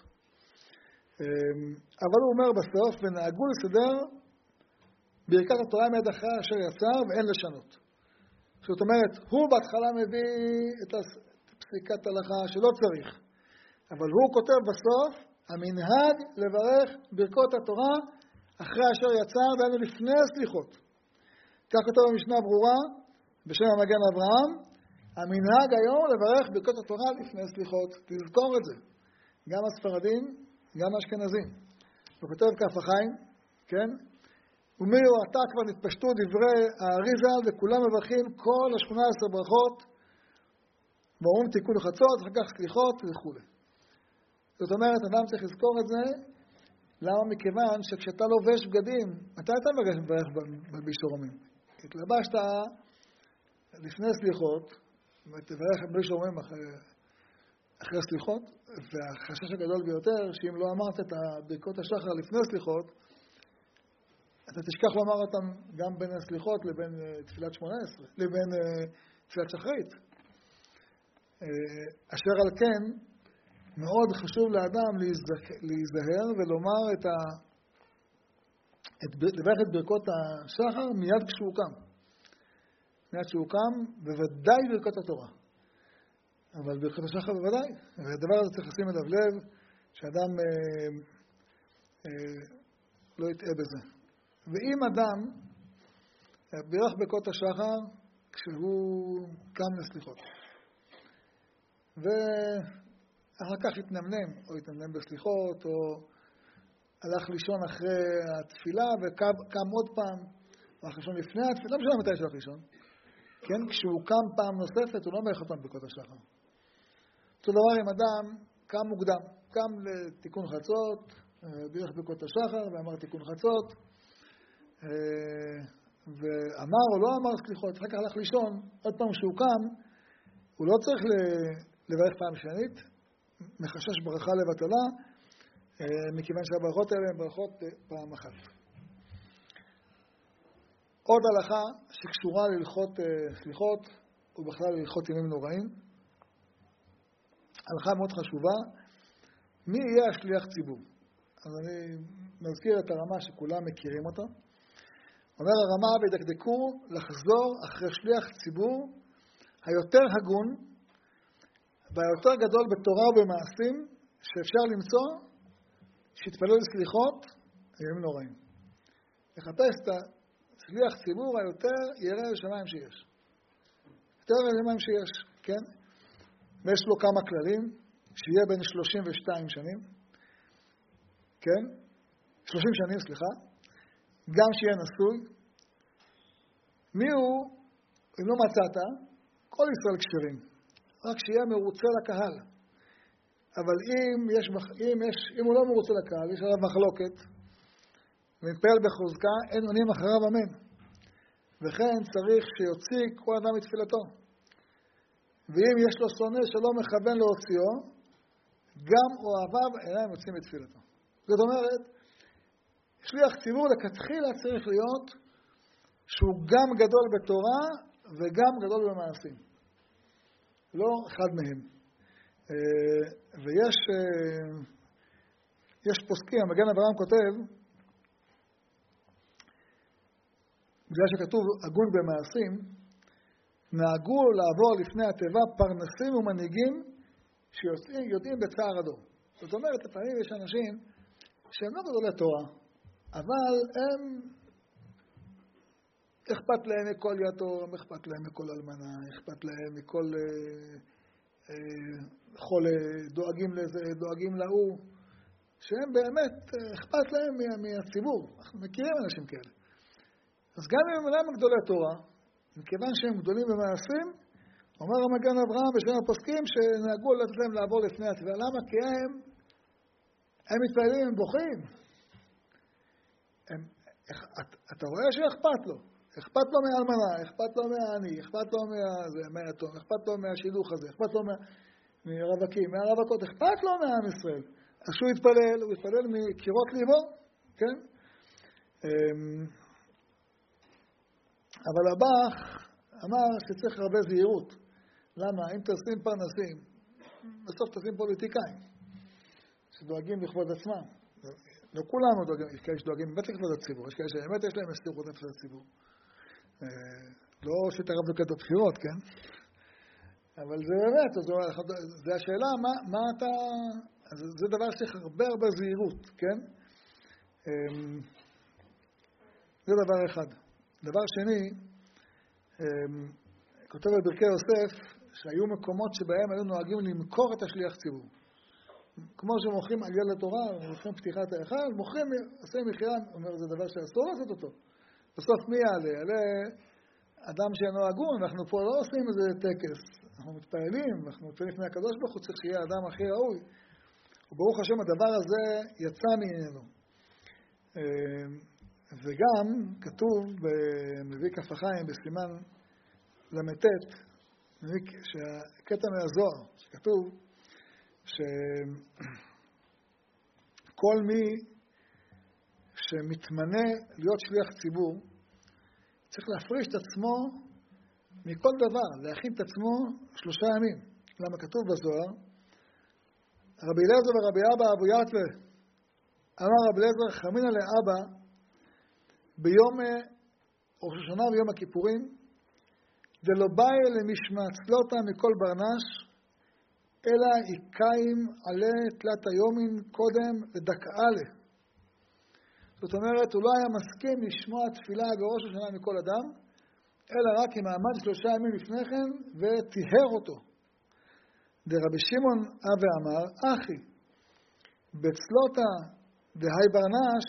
אבל הוא אומר בסוף, ונהגו לסדר ברכת התורה מיד אחרי אשר יצר ואין לשנות. זאת אומרת, הוא בהתחלה מביא את פסיקת הלכה שלא צריך, אבל הוא כותב בסוף, המנהג לברך ברכות התורה אחרי אשר יצר דהיינו לפני הסליחות. כך כתוב במשנה ברורה, בשם המגן אברהם, המנהג היום לברך ברכות התורה לפני סליחות. תזכור את זה. גם הספרדים, גם האשכנזים. הוא כותב כף החיים, כן? ומאו עתה כבר נתפשטו דברי האריזה וכולם מברכים כל 18 ברכות, ואומרים תיקון חצות, אחר כך סליחות וכו'. זאת אומרת, אדם צריך לזכור את זה, למה? מכיוון שכשאתה לובש בגדים, מתי אתה מברך בישורמים? התלבשת לפני סליחות, ותברך בישורמים אחרי סליחות, והחשש הגדול ביותר, שאם לא אמרת את ברכות השחר לפני סליחות, אתה תשכח לומר אותם גם בין הסליחות לבין תפילת 18, לבין תפילת שחרית. אשר על כן, מאוד חשוב לאדם להיזהר ולומר לברך את ברכות השחר מיד כשהוא קם. מיד כשהוא קם, בוודאי ברכות התורה. אבל ברכות השחר בוודאי. והדבר הזה צריך לשים אליו לב, שאדם לא יטעה בזה. ואם אדם בירך ברכות השחר כשהוא קם לסליחות, ואחר כך התנמנם, או התנמנם בסליחות, או הלך לישון אחרי התפילה וקם עוד פעם, או הלך לישון לפני התפילה, לא משנה מתי שלך לישון, כן? כשהוא קם פעם נוספת, הוא לא מברך אותם ברכות השחר. אותו דבר אם אדם קם מוקדם, קם לתיקון חצות, בירך ברכות השחר ואמר תיקון חצות, ואמר או לא אמר סליחות, אחר כך הלך לישון, עוד פעם שהוא קם, הוא לא צריך לברך פעם שנית, מחשש ברכה לבטלה, מכיוון שהברכות האלה הן ברכות פעם אחת. עוד הלכה שקשורה ללכות סליחות, ובכלל ללכות ימים נוראים, הלכה מאוד חשובה, מי יהיה השליח ציבור? אז אני מזכיר את הרמה שכולם מכירים אותה. אומר הרמה, ודקדקו לחזור אחרי שליח ציבור היותר הגון והיותר גדול בתורה ובמעשים שאפשר למצוא שיתפלו לסליחות הימים נוראים. לחפש את השליח ציבור היותר ירא לשמיים שיש. יותר ירא לשמיים שיש, כן? ויש לו כמה כללים, שיהיה בין 32 שנים, כן? 30 שנים, סליחה. גם שיהיה נשוי. מי הוא? אם לא מצאת, כל ישראל כשרים. רק שיהיה מרוצה לקהל. אבל אם הוא לא מרוצה לקהל, יש עליו מחלוקת, ומתפעל בחוזקה, אין עונים אחריו אמן. וכן צריך שיוציא כל אדם מתפילתו. ואם יש לו שונא שלא מכוון להוציאו, גם אוהביו אינם יוצאים מתפילתו. זאת אומרת, שליח ציבור לכתחילה צריך להיות שהוא גם גדול בתורה וגם גדול במעשים. לא אחד מהם. ויש פוסקים, המגן אברהם כותב, בגלל שכתוב הגון במעשים, נהגו לעבור לפני התיבה פרנסים ומנהיגים שיודעים בצער הדור. זאת אומרת, לפעמים יש אנשים שהם לא גדולי תורה, אבל הם אכפת להם מכל יתום, אכפת להם מכל אלמנה, אכפת להם מכל חולה, דואגים לזה, דואגים להוא, שהם באמת אכפת להם מהציבור. אנחנו מכירים אנשים כאלה. אז גם אם הם גדולי תורה, מכיוון שהם גדולים במעשים, אומר המגן אברהם בשם הפוסקים שנהגו להם לעבור לפני התפילה. למה? כי הם מתפעלים, הם בוכים. אתה רואה שאכפת לו. אכפת לו מהאלמנה, אכפת לו מהעני, אכפת לו מהיתום, אכפת לו מהשידוך הזה, אכפת לו מהרווקים, מהרווקות, אכפת לו מעם ישראל. אז שהוא יתפלל, הוא יתפלל מקירות ליבו, כן? אבל הבח אמר שצריך הרבה זהירות. למה? אם תשים פרנסים, בסוף תשים פוליטיקאים, שדואגים לכבוד עצמם. לא כולנו דואגים, יש כאלה שדואגים באמת לכבוד הציבור, יש כאלה שבאמת יש להם מסירות נפש לציבור. לא שתרבנו כעת בבחירות, כן? אבל זה באמת, זה השאלה, מה אתה... זה דבר שצריך הרבה זהירות, כן? זה דבר אחד. דבר שני, כותב בברכי יוסף, שהיו מקומות שבהם היו נוהגים למכור את השליח ציבור. כמו שמוכרים עגל לתורה, מוכרים פתיחת ההיכל, מוכרים, עושה מחירה, אומר, זה דבר שאסור לעשות אותו. בסוף מי יעלה? יעלה אדם שאינו הגון, אנחנו פה לא עושים איזה טקס, אנחנו מתפעלים, אנחנו מתפעלים לפני הקדוש ברוך הוא, צריך שיהיה האדם הכי ראוי. וברוך השם הדבר הזה יצא ממנו. וגם כתוב במביא כף החיים בסימן למ"ט, שהקטע מהזוהר, שכתוב שכל מי שמתמנה להיות שליח ציבור צריך להפריש את עצמו מכל דבר, להכין את עצמו 3 ימים. למה כתוב בזוהר? רבי אליעזר ורבי אבא אבו יתווה, אמר רבי אליעזר חמינא לאבא ביום ראש השנה ויום הכיפורים, דלא באי למשמצלותא מכל ברנש, אלא איקאים עלי תלת היומין קודם לדקאלה. זאת אומרת, הוא לא היה מסכים לשמוע תפילה בראש השנה מכל אדם, אלא רק אם עמד 3 ימים לפני כן וטיהר אותו. דרבי שמעון אבי אמר, אחי, בצלותא דהי ברנש,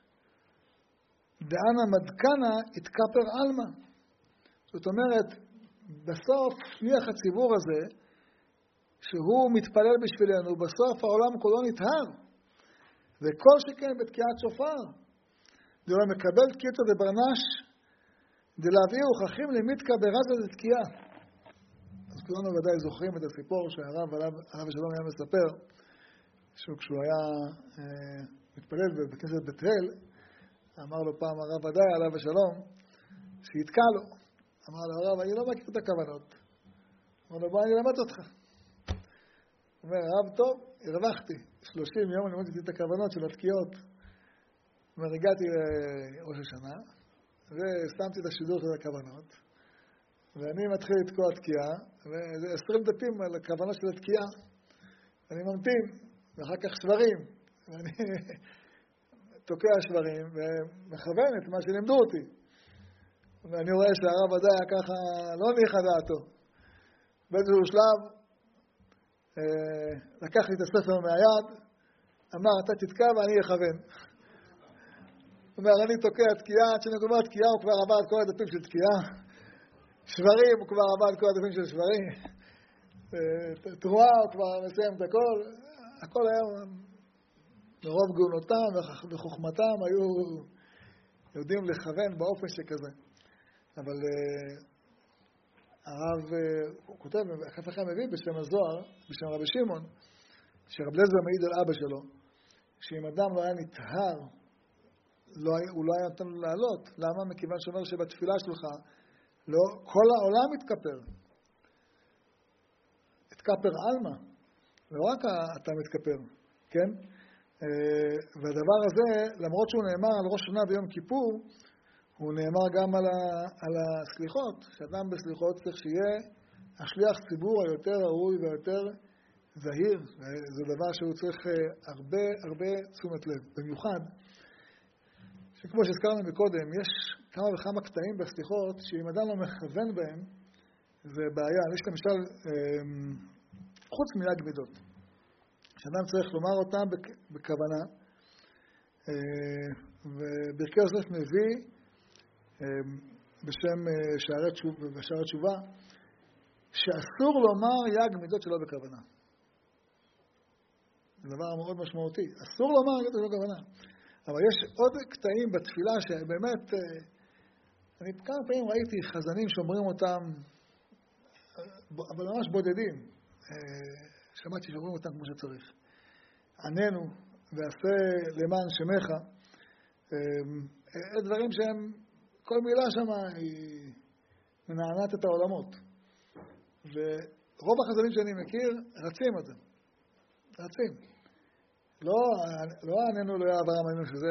דאנה מדקנה התכפר אלמה. זאת אומרת, בסוף שליח הציבור הזה, שהוא מתפלל בשבילנו, בסוף העולם כולו נטהר. וכל שכן בתקיעת שופר. דלא מקבל תקיעתא דברנש, דלהביא הוכחים למיתקא ברזא דתקיעה. אז כולנו ודאי זוכרים את הסיפור שהרב הרב שלום היה מספר, שכשהוא היה מתפלל בכנסת בית אל, אמר לו פעם הרב ודאי עליו השלום, שיתקע לו. אמר לו הרב, אני לא מכיר את הכוונות. אמר לו, בוא אני אלמד אותך. הוא אומר, הרב טוב, הרווחתי. 30 יום אני למדתי את הכוונות של התקיעות. זאת אומרת, הגעתי לראש השנה, ושמתי את השידור של הכוונות, ואני מתחיל לתקוע תקיעה, וזה 20 דפים על הכוונות של התקיעה. אני ממתין, ואחר כך שברים. ואני תוקע שברים, ומכוון את מה שלימדו אותי. ואני רואה שהרב ודאי ככה לא ניחא דעתו. באיזשהו שלב, לקח לי את הספר מהיד, אמר, אתה תתקע ואני אכוון. הוא אומר, אני תוקע תקיעה, עד שאני אומר תקיעה, הוא כבר עבר את כל הדפים של תקיעה. שברים, הוא כבר עבר את כל הדפים של שברים. תרועה, הוא כבר מסיים את הכל. הכל היה, מרוב גאונותם וחוכמתם, היו יודעים לכוון באופן שכזה. אבל הרב, הוא כותב, כף החיים מביא בשם הזוהר, בשם רבי שמעון, שרב אליעזר מעיד על אבא שלו, שאם אדם לא היה נטהר, הוא לא היה נותן לו לעלות. למה? מכיוון שאומר שבתפילה שלך, לא, כל העולם מתכפר. התכפר אלמה. לא רק אתה מתכפר, כן? והדבר הזה, למרות שהוא נאמר על ראש השנה ביום כיפור, הוא נאמר גם על הסליחות, שאדם בסליחות צריך שיהיה השליח ציבור היותר ראוי והיותר זהיר. זה דבר שהוא צריך הרבה תשומת לב. במיוחד, שכמו שהזכרנו מקודם, יש כמה וכמה קטעים בסליחות, שאם אדם לא מכוון בהם, זה בעיה. יש למשל, חוץ מיד מידות, שאדם צריך לומר אותם בכוונה, וברכי יוסף מביא, בשם שערי תשובה, שאסור לומר יג מידות שלא בכוונה. זה דבר מאוד משמעותי. אסור לומר יג מידות שלא בכוונה. אבל יש עוד קטעים בתפילה שבאמת, אני כמה פעמים ראיתי חזנים שאומרים אותם, אבל ממש בודדים. שמעתי שאומרים אותם כמו שצריך. עננו ועשה למען שמך. דברים שהם, כל מילה שם היא מנענת את העולמות. ורוב החזנים שאני מכיר רצים את זה. רצים. לא עננו לא אברהם אבינו, שזה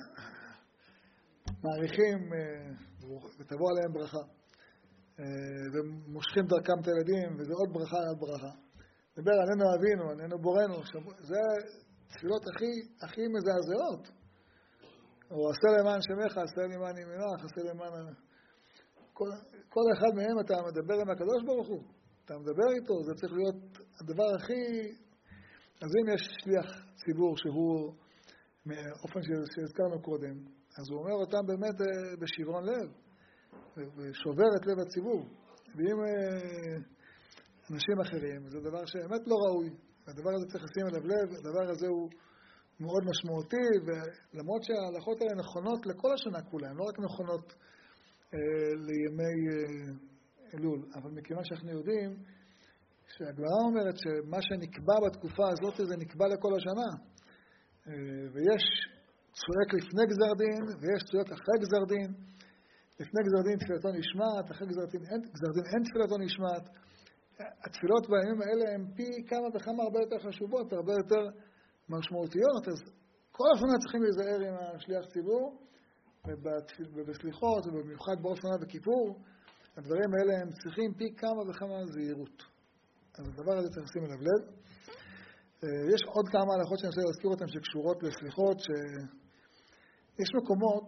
מעריכים ותבוא עליהם ברכה. ומושכים דרכם את הילדים, וזה עוד ברכה על ברכה. דבר עננו אבינו, עננו בורנו. זה תפילות הכי מזעזעות. או עשה למען שמך, עשה למען ימינך, עשה למען... כל אחד מהם אתה מדבר עם הקדוש ברוך הוא. אתה מדבר איתו, זה צריך להיות הדבר הכי... אז אם יש שליח ציבור שהוא, מאופן שהזכרנו קודם, אז הוא אומר אותם באמת בשברון לב, ושובר את לב הציבור. ואם אנשים אחרים, זה דבר שבאמת לא ראוי. הדבר הזה צריך לשים אליו לב, הדבר הזה הוא מאוד משמעותי, ולמרות שההלכות האלה נכונות לכל השנה כולה, הן לא רק נכונות לימי אלול, אבל מכיוון שאנחנו יודעים שהגמרא אומרת שמה שנקבע בתקופה הזאת זה נקבע לכל השנה, ויש צועק לפני גזר דין ויש צועק אחרי גזר דין. לפני גזר דין תפילתו נשמעת, אחרי גזר דין אין תפילתו נשמעת. התפילות בימים האלה הן פי כמה וכמה הרבה יותר חשובות, הרבה יותר משמעותיות, אז כל השנה צריכים להיזהר עם השליח ציבור, ובסליחות, ובמיוחד בראש השנה וכיפור, הדברים האלה הם צריכים פי כמה וכמה זהירות. אז הדבר הזה צריך לשים אליו לב. יש עוד כמה הלכות שאני רוצה להזכיר אותן שקשורות לסליחות, שיש מקומות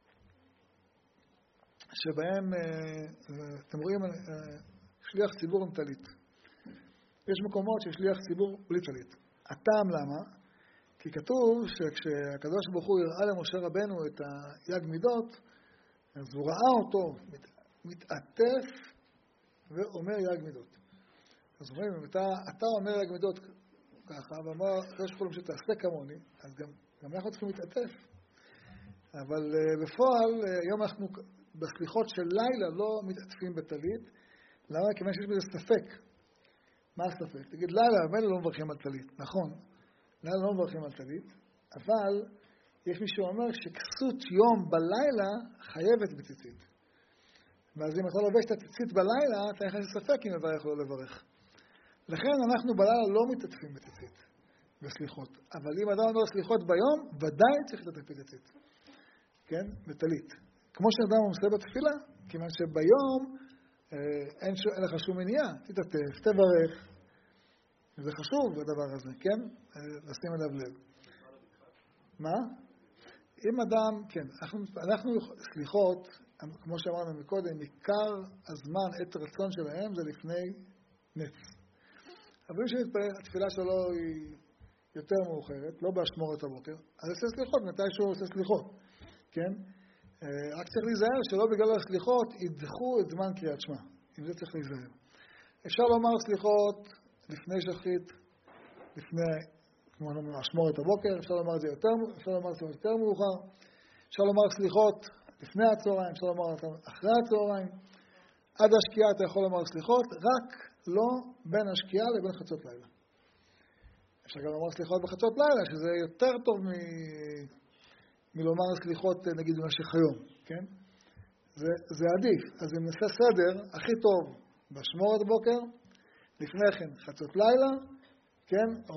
שבהם, אתם רואים, שליח ציבור עם טלית. יש מקומות ששליח ציבור בלי טלית. הטעם למה? כי כתוב שכשהקדוש ברוך הוא הראה למשה רבנו את היג מידות, אז הוא ראה אותו מתעטף ואומר יג מידות. אז אומרים, אם אתה אומר יג מידות ככה, ואמר, יש חולים שתעשה כמוני, אז גם אנחנו צריכים להתעטף. אבל בפועל, היום אנחנו בסליחות של לילה לא מתעטפים בטלית. למה? כיוון שיש בזה ספק. מה הספק? תגיד, לילה, מילא לא מברכים על טלית. נכון, לילה לא מברכים על טלית, אבל יש מי שאומר שכסות יום בלילה חייבת בציצית. ואז אם אתה לובש את הציצית בלילה, אתה נכנס לספק אם אתה יכול לברך. לכן אנחנו בלילה לא מתעטפים בציצית, בסליחות. אבל אם אדם אומר סליחות ביום, ודאי צריך להתעטף בציצית. כן? בטלית. כמו שאדם עושה בתפילה, כיוון שביום אין לך שום מניעה, תתעטף, תברך. זה חשוב הדבר הזה, כן? לשים אליו לב. מה? אם אדם, כן, אנחנו סליחות, כמו שאמרנו מקודם, עיקר הזמן, עת רצון שלהם, זה לפני נץ. אבל אם שמתפלל, התפילה שלו היא יותר מאוחרת, לא באשמורת הבוקר, אז עושה סליחות, מתי שהוא עושה סליחות, כן? רק צריך להיזהר שלא בגלל הסליחות ידחו את זמן קריאת שמע. אם זה צריך להיזהר. אפשר לומר סליחות לפני שחרית, לפני, כמו נאמר, אשמורת הבוקר, אפשר לומר את זה יותר מאוחר. אפשר לומר סליחות לפני הצהריים, אפשר לומר אחרי הצהריים. עד השקיעה אתה יכול לומר סליחות, רק לא בין השקיעה לבין חצות לילה. אפשר גם לומר סליחות בחצות לילה, שזה יותר טוב מלומר סליחות נגיד במשך היום, כן? זה עדיף. אז אם נעשה סדר, הכי טוב באשמורת בוקר, לפני כן חצות לילה, כן? או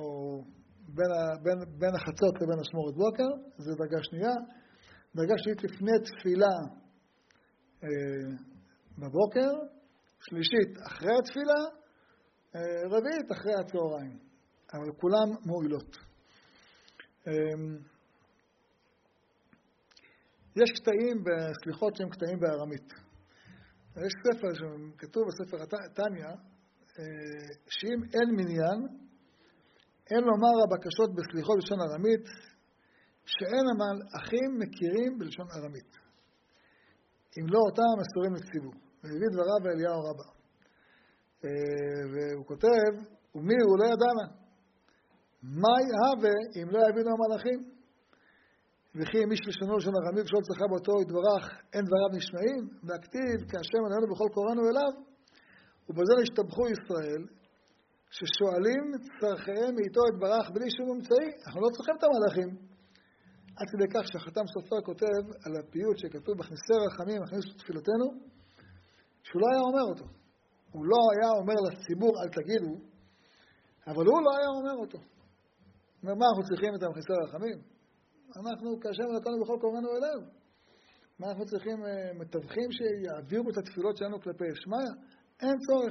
בין החצות לבין אשמורת בוקר, זה דרגה שנייה. דרגה שלישית לפני תפילה בבוקר, שלישית אחרי התפילה, רביעית אחרי הצהריים. אבל כולם מועילות. יש קטעים בסליחות שהם קטעים בארמית. יש ספר שכתוב בספר תניא, שאם אין מניין, אין לומר הבקשות בסליחות בלשון ארמית, שאין המלאכים מכירים בלשון ארמית. אם לא אותם מסורים לציבור. והביא דבריו אליהו רבה. והוא כותב, ומי הוא לא ידע מה? מה יהווה אם לא יבינו המלאכים? וכי אם איש לשונו לשון ארמית ושאול צלחה באותו יתברך, אין דבריו נשמעים, והכתיב כאשר עלינו בכל קוראנו אליו, ובזה נשתבחו ישראל, ששואלים צרכיהם מאיתו יתברך בלי שום אמצעי. אנחנו לא צריכים את המלאכים. עד כדי כך שהחתם סופר כותב על הפיוט שכתוב בכניסי רחמים, הכניסו תפילותינו, שהוא לא היה אומר אותו. הוא לא היה אומר לציבור אל תגידו, אבל הוא לא היה אומר אותו. מה אנחנו צריכים את המכניסי רחמים? אנחנו כאשר נתנו בכל קוראנו אליו. מה אנחנו צריכים מתווכים שיעבירו את התפילות שלנו כלפי שמיה? אין צורך.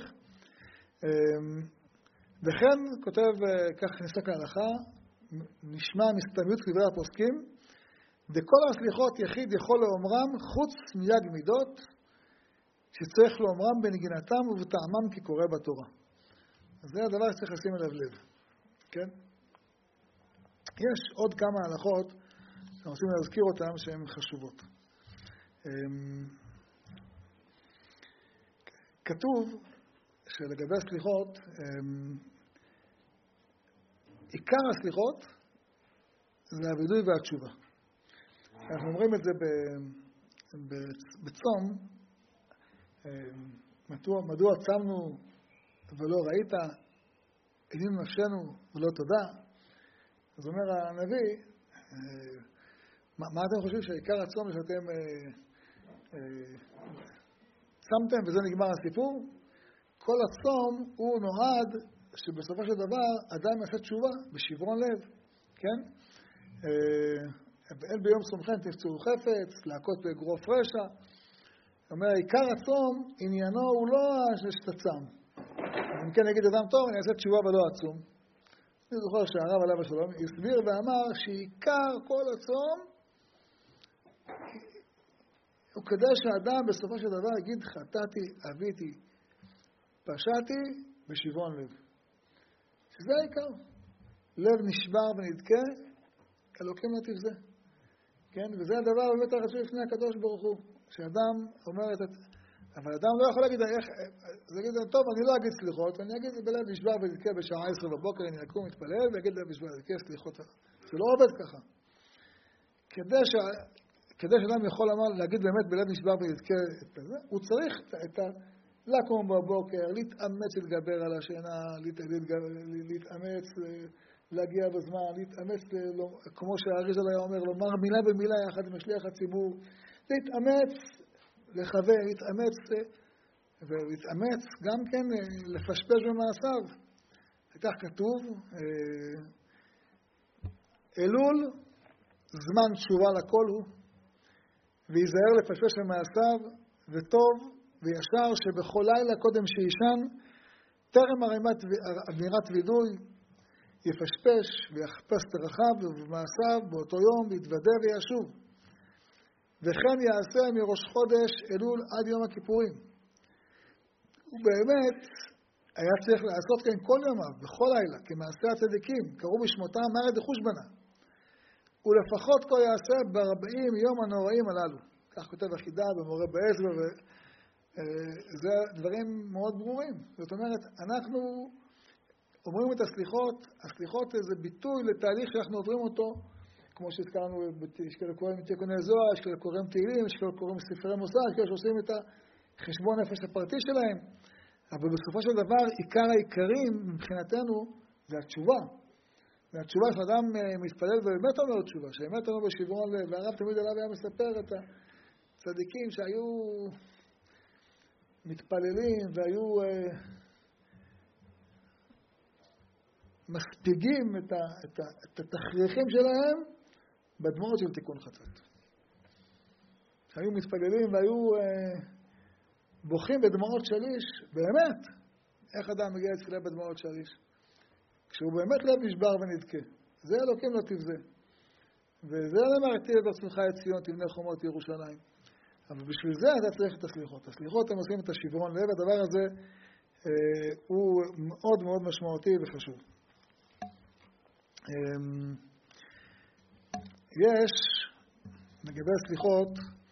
וכן כותב כך נסתכל להלכה, נשמע מסתמיות כדברי הפוסקים, וכל הסליחות יחיד יכול לאומרם חוץ מיג מידות, שצריך לאומרם בנגינתם ובטעמם כקורא בתורה. אז זה הדבר שצריך לשים אליו לב. כן? יש עוד כמה הלכות שאנחנו רוצים להזכיר אותן שהן חשובות. כתוב שלגבי הסליחות, עיקר הסליחות זה הווידוי והתשובה. אנחנו אומרים את זה בצום, מדוע צמנו ולא ראית, עינינו נפשנו ולא תודה. אז אומר הנביא, מה אתם חושבים שעיקר הצום שאתם שמתם וזה נגמר הסיפור? כל הצום הוא נועד שבסופו של דבר אדם יעשה תשובה בשברון לב, כן? ואין ביום צומכם תפצעו חפץ, להכות באגרוף רשע. אומר, עיקר הצום, עניינו הוא לא שאתה צם. אם כן יגיד אדם טוב, אני אעשה תשובה ולא עצום. אני זוכר שהרב עליו השלום הסביר ואמר שעיקר כל הצום הוא כדי שהאדם בסופו של דבר יגיד חטאתי, עוויתי, פשעתי בשברון לב. שזה העיקר. לב נשבר ונדכה, אלוקים לא תבזה. כן? וזה הדבר באמת הרצוי לפני הקדוש ברוך הוא. שאדם אומר את... אבל אדם לא יכול להגיד, זה יגיד, טוב, אני לא אגיד סליחות, אני אגיד בלב נשבר ונדכה בשעה 10 בבוקר, אני אקום מתפלל ואגיד לב נשבר ונדכה סליחות. זה לא עובד ככה. כדי שאדם יכול להגיד באמת בלב נשבר ונדכה את זה, הוא צריך לקום בבוקר, להתאמץ להתגבר על השינה, להתאמץ להגיע בזמן, להתאמץ, כמו שהאריזל היה אומר, לומר מילה במילה יחד עם שליח הציבור, להתאמץ, לחבר, ולהתאמץ גם כן לפשפש במעשיו. כך כתוב, אלול, זמן תשובה לכל הוא, ויזהר לפשפש במעשיו, וטוב וישר שבכל לילה קודם שישן, טרם אמירת וידוי, יפשפש ויחפש דרכיו ובמעשיו באותו יום ויתוודה וישוב. וכן יעשה מראש חודש אלול עד יום הכיפורים. ובאמת היה צריך לעשות כן כל ימיו, בכל לילה, כמעשה הצדיקים, קראו בשמותם מרד דחושבנה. ולפחות כה יעשה ב40 יום הנוראים הללו. כך כותב החידה במורה בעזרא, וזה דברים מאוד ברורים. זאת אומרת, אנחנו אומרים את הסליחות, הסליחות זה ביטוי לתהליך שאנחנו עוברים אותו, כמו שהזכרנו, יש כאלה קוראים תיקוני זוהר, יש כאלה קוראים תהילים, יש כאלה קוראים ספרי מוסר, יש כאלה שעושים את החשבון נפש הפרטי שלהם, אבל בסופו של דבר, עיקר העיקרים מבחינתנו זה התשובה. והתשובה שאדם מתפלל ובאמת אומר תשובה, שבאמת אומר בשברון לב, והרב תמיד עליו היה מספר את הצדיקים שהיו מתפללים והיו מספיגים את התכריכים שלהם בדמעות של תיקון חטאת. שהיו מתפללים והיו בוכים בדמעות של איש, באמת. איך אדם מגיע לתפילה בדמעות של איש? כשהוא באמת לב נשבר ונדכה. זה אלוקים לא תבזה. וזה למה תהיה בעצמך את ציון תבנה חומות ירושלים. אבל בשביל זה אתה צריך את הסליחות. הסליחות הם עושים את השברון לב, הדבר הזה הוא מאוד מאוד משמעותי וחשוב. יש, לגבי הסליחות,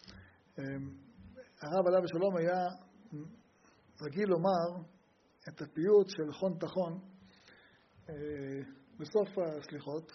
הרב עליו השלום היה רגיל לומר את הפיוט של חון תחון בסוף הסליחות.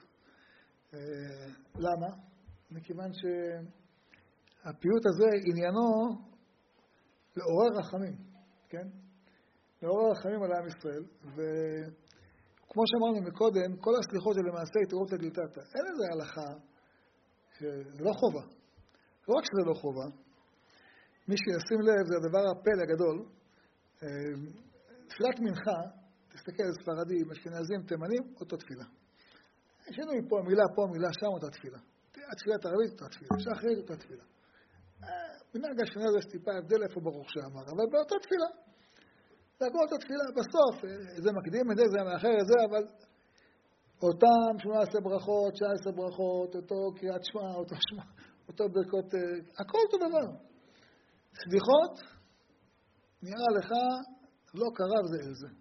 למה? מכיוון שהפיוט הזה עניינו לעורר רחמים, כן? לעורר רחמים על עם ישראל, וכמו שאמרנו מקודם, כל הסליחות זה למעשה התעוררות לגילתתא. אין איזה הלכה, זה לא חובה. לא רק שזה לא חובה, מי שישים לב זה הדבר הפלא הגדול. תפילת מנחה, תסתכל על ספרדים, אשכנזים, תימנים, אותו תפילה. יש לנו פה מילה, שם אותה תפילה. התפילת ערבית, אותה תפילה. שחרית, אותה תפילה. מנהג אשכנז יש טיפה הבדל איפה ברוך שאמר, אבל באותה תפילה. זה הכל אותה תפילה. בסוף, זה מקדים את זה, זה מאחר את זה, אבל אותם 18 ברכות, 19 ברכות, אותו קריאת שמע, אותו ברכות, הכל אותו דבר. סליחות, נראה לך, לא קרב זה אל זה.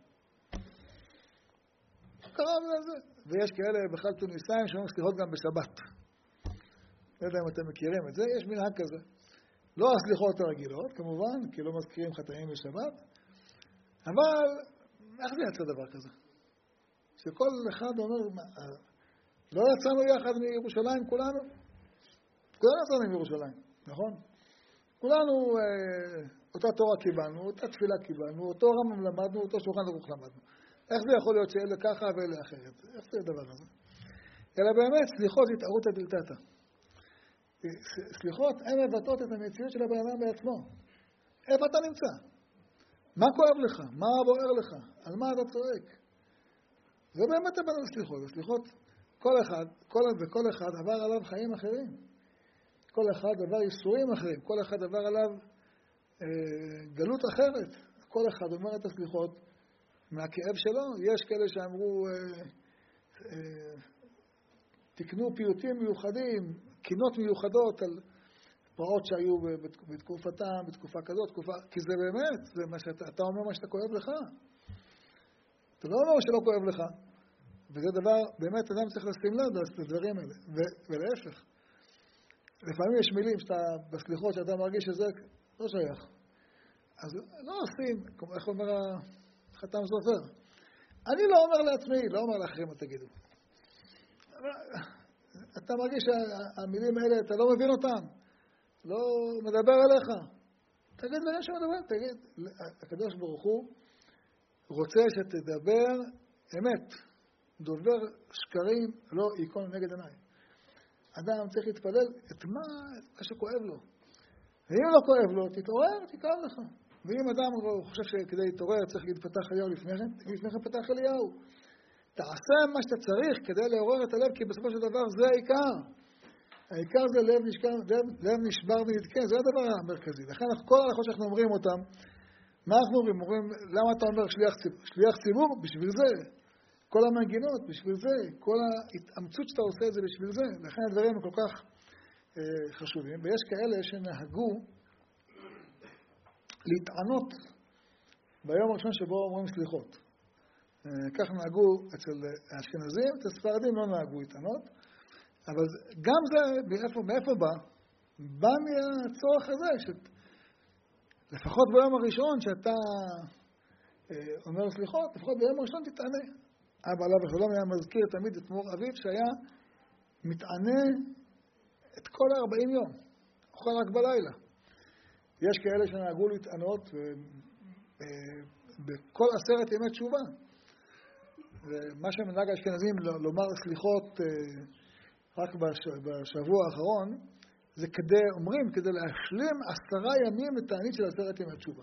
לא קרב זה אל זה. ויש כאלה בכלל תוניסאים שאומרים סליחות גם בשבת. לא יודע אם אתם מכירים את זה, יש מנהג כזה. לא הסליחות הרגילות, כמובן, כי לא מזכירים חטאים בשבת, אבל איך זה יצא דבר כזה? שכל אחד אומר, לא יצאנו יחד מירושלים כולנו? כולנו יצאנו מירושלים, נכון? כולנו אותה תורה קיבלנו, אותה תפילה קיבלנו, אותו רמב"ם למדנו, אותו שולחן ערוך למדנו. איך זה יכול להיות שאלה ככה ואלה אחרת? איך זה הדבר הזה? אלא באמת, סליחות התערותא דלתתא. סליחות, הן מבטאות את המציאות של הבן אדם בעצמו. איפה אתה נמצא? מה כואב לך? מה בוער לך? על מה אתה צועק? זה באמת הבן סליחות. הסליחות, כל אחד עבר עליו חיים אחרים. כל אחד עבר ייסורים אחרים. כל אחד עבר עליו גלות אחרת. כל אחד אומר את הסליחות מהכאב שלו. יש כאלה שאמרו, תקנו פיוטים מיוחדים, קינות מיוחדות על פרעות שהיו בתקופתם, בתקופה כזאת, כי זה באמת, זה מה אתה אומר מה שאתה כואב לך. אתה לא אומר שלא כואב לך. וזה דבר, באמת אדם צריך לשים לב לדברים האלה. ולהפך. לפעמים יש מילים שאתה, בסליחות שאתה מרגיש שזה לא שייך. אז לא עושים, איך אומר החתם סופר. אני לא אומר לעצמי, לא אומר לאחרים מה תגידו. אתה מרגיש שהמילים האלה, אתה לא מבין אותם. לא מדבר אליך. תגיד להם שמדבר, תגיד. הקדוש ברוך הוא רוצה שתדבר אמת. דובר שקרים לא ייכון נגד עיניי. אדם צריך להתפלל את מה שכואב לו. ואם לא כואב לו, תתעורר, תכאב לך. ואם אדם חושב שכדי להתעורר צריך להתפתח אליהו לפני כן פתח אליהו. תעשה מה שאתה צריך כדי לעורר את הלב, כי בסופו של דבר זה העיקר. העיקר זה לב נשבר ונדקה, זה הדבר המרכזי. לכן כל ההלכות שאנחנו אומרים אותם, מה אנחנו אומרים? למה אתה אומר שליח ציבור? בשביל זה. כל המנגינות, בשביל זה. כל ההתאמצות שאתה עושה זה בשביל זה. לכן הדברים הם כל כך חשובים. ויש כאלה שנהגו להתענות ביום הראשון שבו אומרים סליחות. כך נהגו אצל האשכנזים, אצל הספרדים לא נהגו להתענות. אבל גם זה, מאיפה בא? בא מהצורך הזה, לפחות ביום הראשון שאתה אומר סליחות, לפחות ביום הראשון תתענה. אבא עליו השלום היה מזכיר תמיד את מור אביו שהיה מתענה את כל 40 יום, אוכל רק בלילה. יש כאלה שנהגו להתענות בכל 10 ימי תשובה. ומה שמנהג האשכנזים לומר סליחות רק בשבוע האחרון, זה כדי להשלים 10 ימים לתענית של 10 ימי תשובה.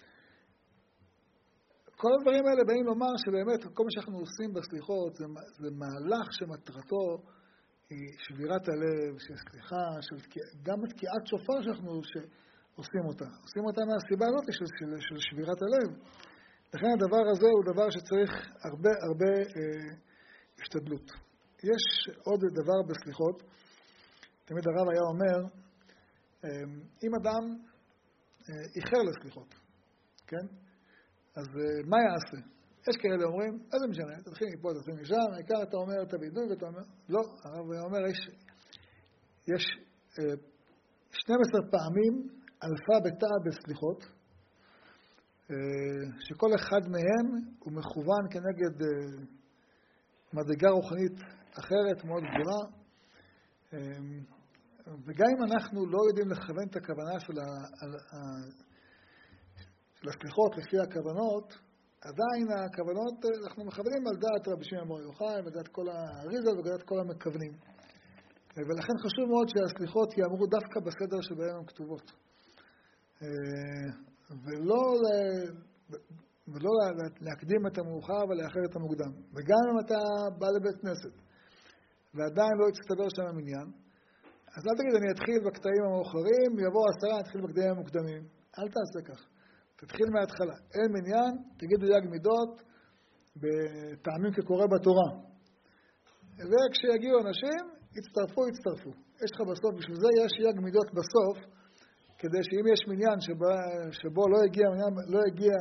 כל הדברים האלה באים לומר שבאמת כל מה שאנחנו עושים בסליחות זה מהלך שמטרתו היא שבירת הלב, של סליחה, גם תקיעת שופר שאנחנו עושים אותה. עושים אותה מהסיבה הזאת של שבירת הלב. לכן הדבר הזה הוא דבר שצריך הרבה השתדלות. יש עוד דבר בסליחות, תמיד הרב היה אומר, אם אדם איחר לסליחות, כן? אז מה יעשה? יש כאלה אומרים, אז זה משנה, תתחיל מפה, תתחיל משם, העיקר אתה אומר את הבידוי ואתה אומר, לא, הרב אומר, יש 12 פעמים אלפה בתא בסליחות, שכל אחד מהם הוא מכוון כנגד מדרגה רוחנית אחרת מאוד גדולה, וגם אם אנחנו לא יודעים לכוון את הכוונה של הסליחות לפי הכוונות, עדיין הכוונות, אנחנו מכוונים על דעת רבי שמעון בר יוחאי, ודעת כל האריז"ל ודעת כל המכוונים. ולכן חשוב מאוד שהסליחות יאמרו דווקא בסדר שבהם הן כתובות. ולא להקדים את המאוחר ולאחר את המוקדם. וגם אם אתה בא לבית כנסת, ועדיין לא יצטבר שם המניין, אז אל תגיד, אני אתחיל בקטעים המאוחרים, יבוא 10, אני אתחיל בקטעים המוקדמים. אל תעשה כך. תתחיל מההתחלה. אין מניין, תגידו יג מידות, בטעמים כקורא בתורה. וכשיגיעו אנשים, יצטרפו. יש לך בסוף, בשביל זה יש יג מידות בסוף, כדי שאם יש מניין שבו לא הגיע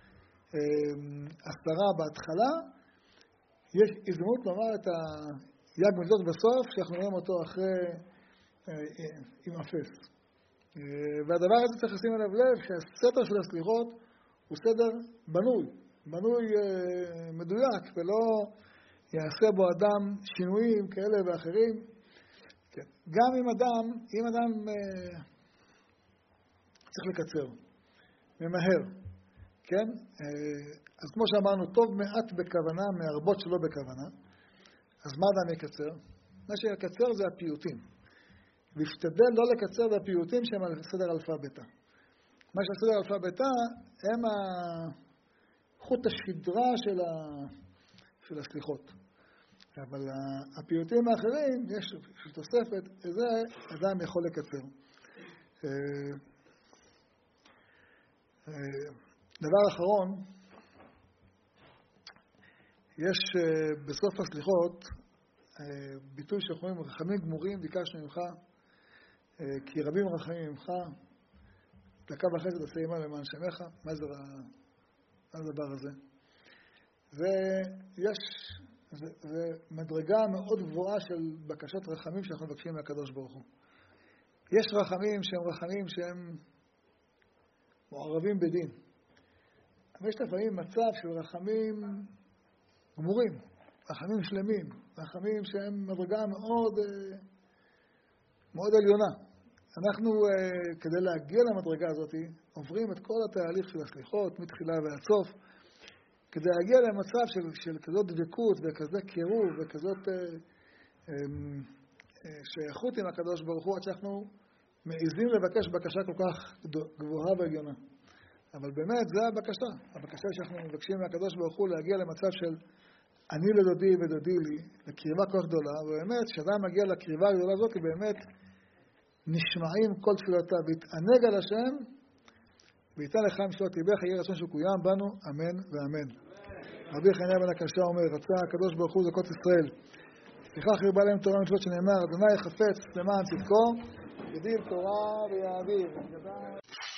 10 בהתחלה, יש הזדמנות לומר את היג מידות בסוף, שאנחנו נראים אותו אחרי עם אפס. והדבר הזה צריך לשים עליו לב, שהסדר של הסליחות הוא סדר בנוי מדויק, ולא יעשה בו אדם שינויים כאלה ואחרים. כן. גם אם אדם צריך לקצר, ממהר, כן? אז כמו שאמרנו, טוב מעט בכוונה מהרבות שלא בכוונה. אז מה אדם יקצר? מה שיקצר זה הפיוטים. וישתדל לא לקצר בפיוטים שהם על סדר אלפא בטא. מה שהסדר אלפא בטא הם חוט השדרה של הסליחות. אבל הפיוטים האחרים, יש תוספת, זה אדם יכול לקצר. דבר אחרון, יש בסוף הסליחות ביטוי שאנחנו אומרים, רחמים גמורים ביקשנו ממך, כי רבים רחמים ממך, דקה וחסד עשה עמה למען שמך. מה זה הדבר הזה? זה מדרגה מאוד גבוהה של בקשת רחמים שאנחנו מבקשים מהקדוש ברוך הוא. יש רחמים שהם מעורבים בדין. אבל יש לפעמים מצב של רחמים גמורים, רחמים שלמים, רחמים שהם מדרגה מאוד עליונה. אנחנו, כדי להגיע למדרגה הזאת, עוברים את כל התהליך של הסליחות, מתחילה ועד סוף, כדי להגיע למצב של כזאת דבקות וכזה קירוב וכזאת שייכות עם הקדוש ברוך הוא, עד שאנחנו מעיזים לבקש בקשה כל כך גבוהה ועליונה. אבל באמת זה הבקשה שאנחנו מבקשים מהקדוש ברוך הוא להגיע למצב של אני לדודי ודודי לי, לקריבה כל כך גדולה, ובאמת כשאדם מגיע לקריבה הגדולה הזאת, באמת נשמעים כל תפילותיו, והתענג על השם, וייתן לך משלות ליבך, יהיה רצון שקוים בנו, אמן ואמן. רבי חנינא בן הקשה אומר, רצה הקדוש ברוך הוא זכות ישראל, לפיכך הרבה להם תורה ומצוות שנאמר, אדוני חפץ למען צדקו, ידיל תורה ויעביר.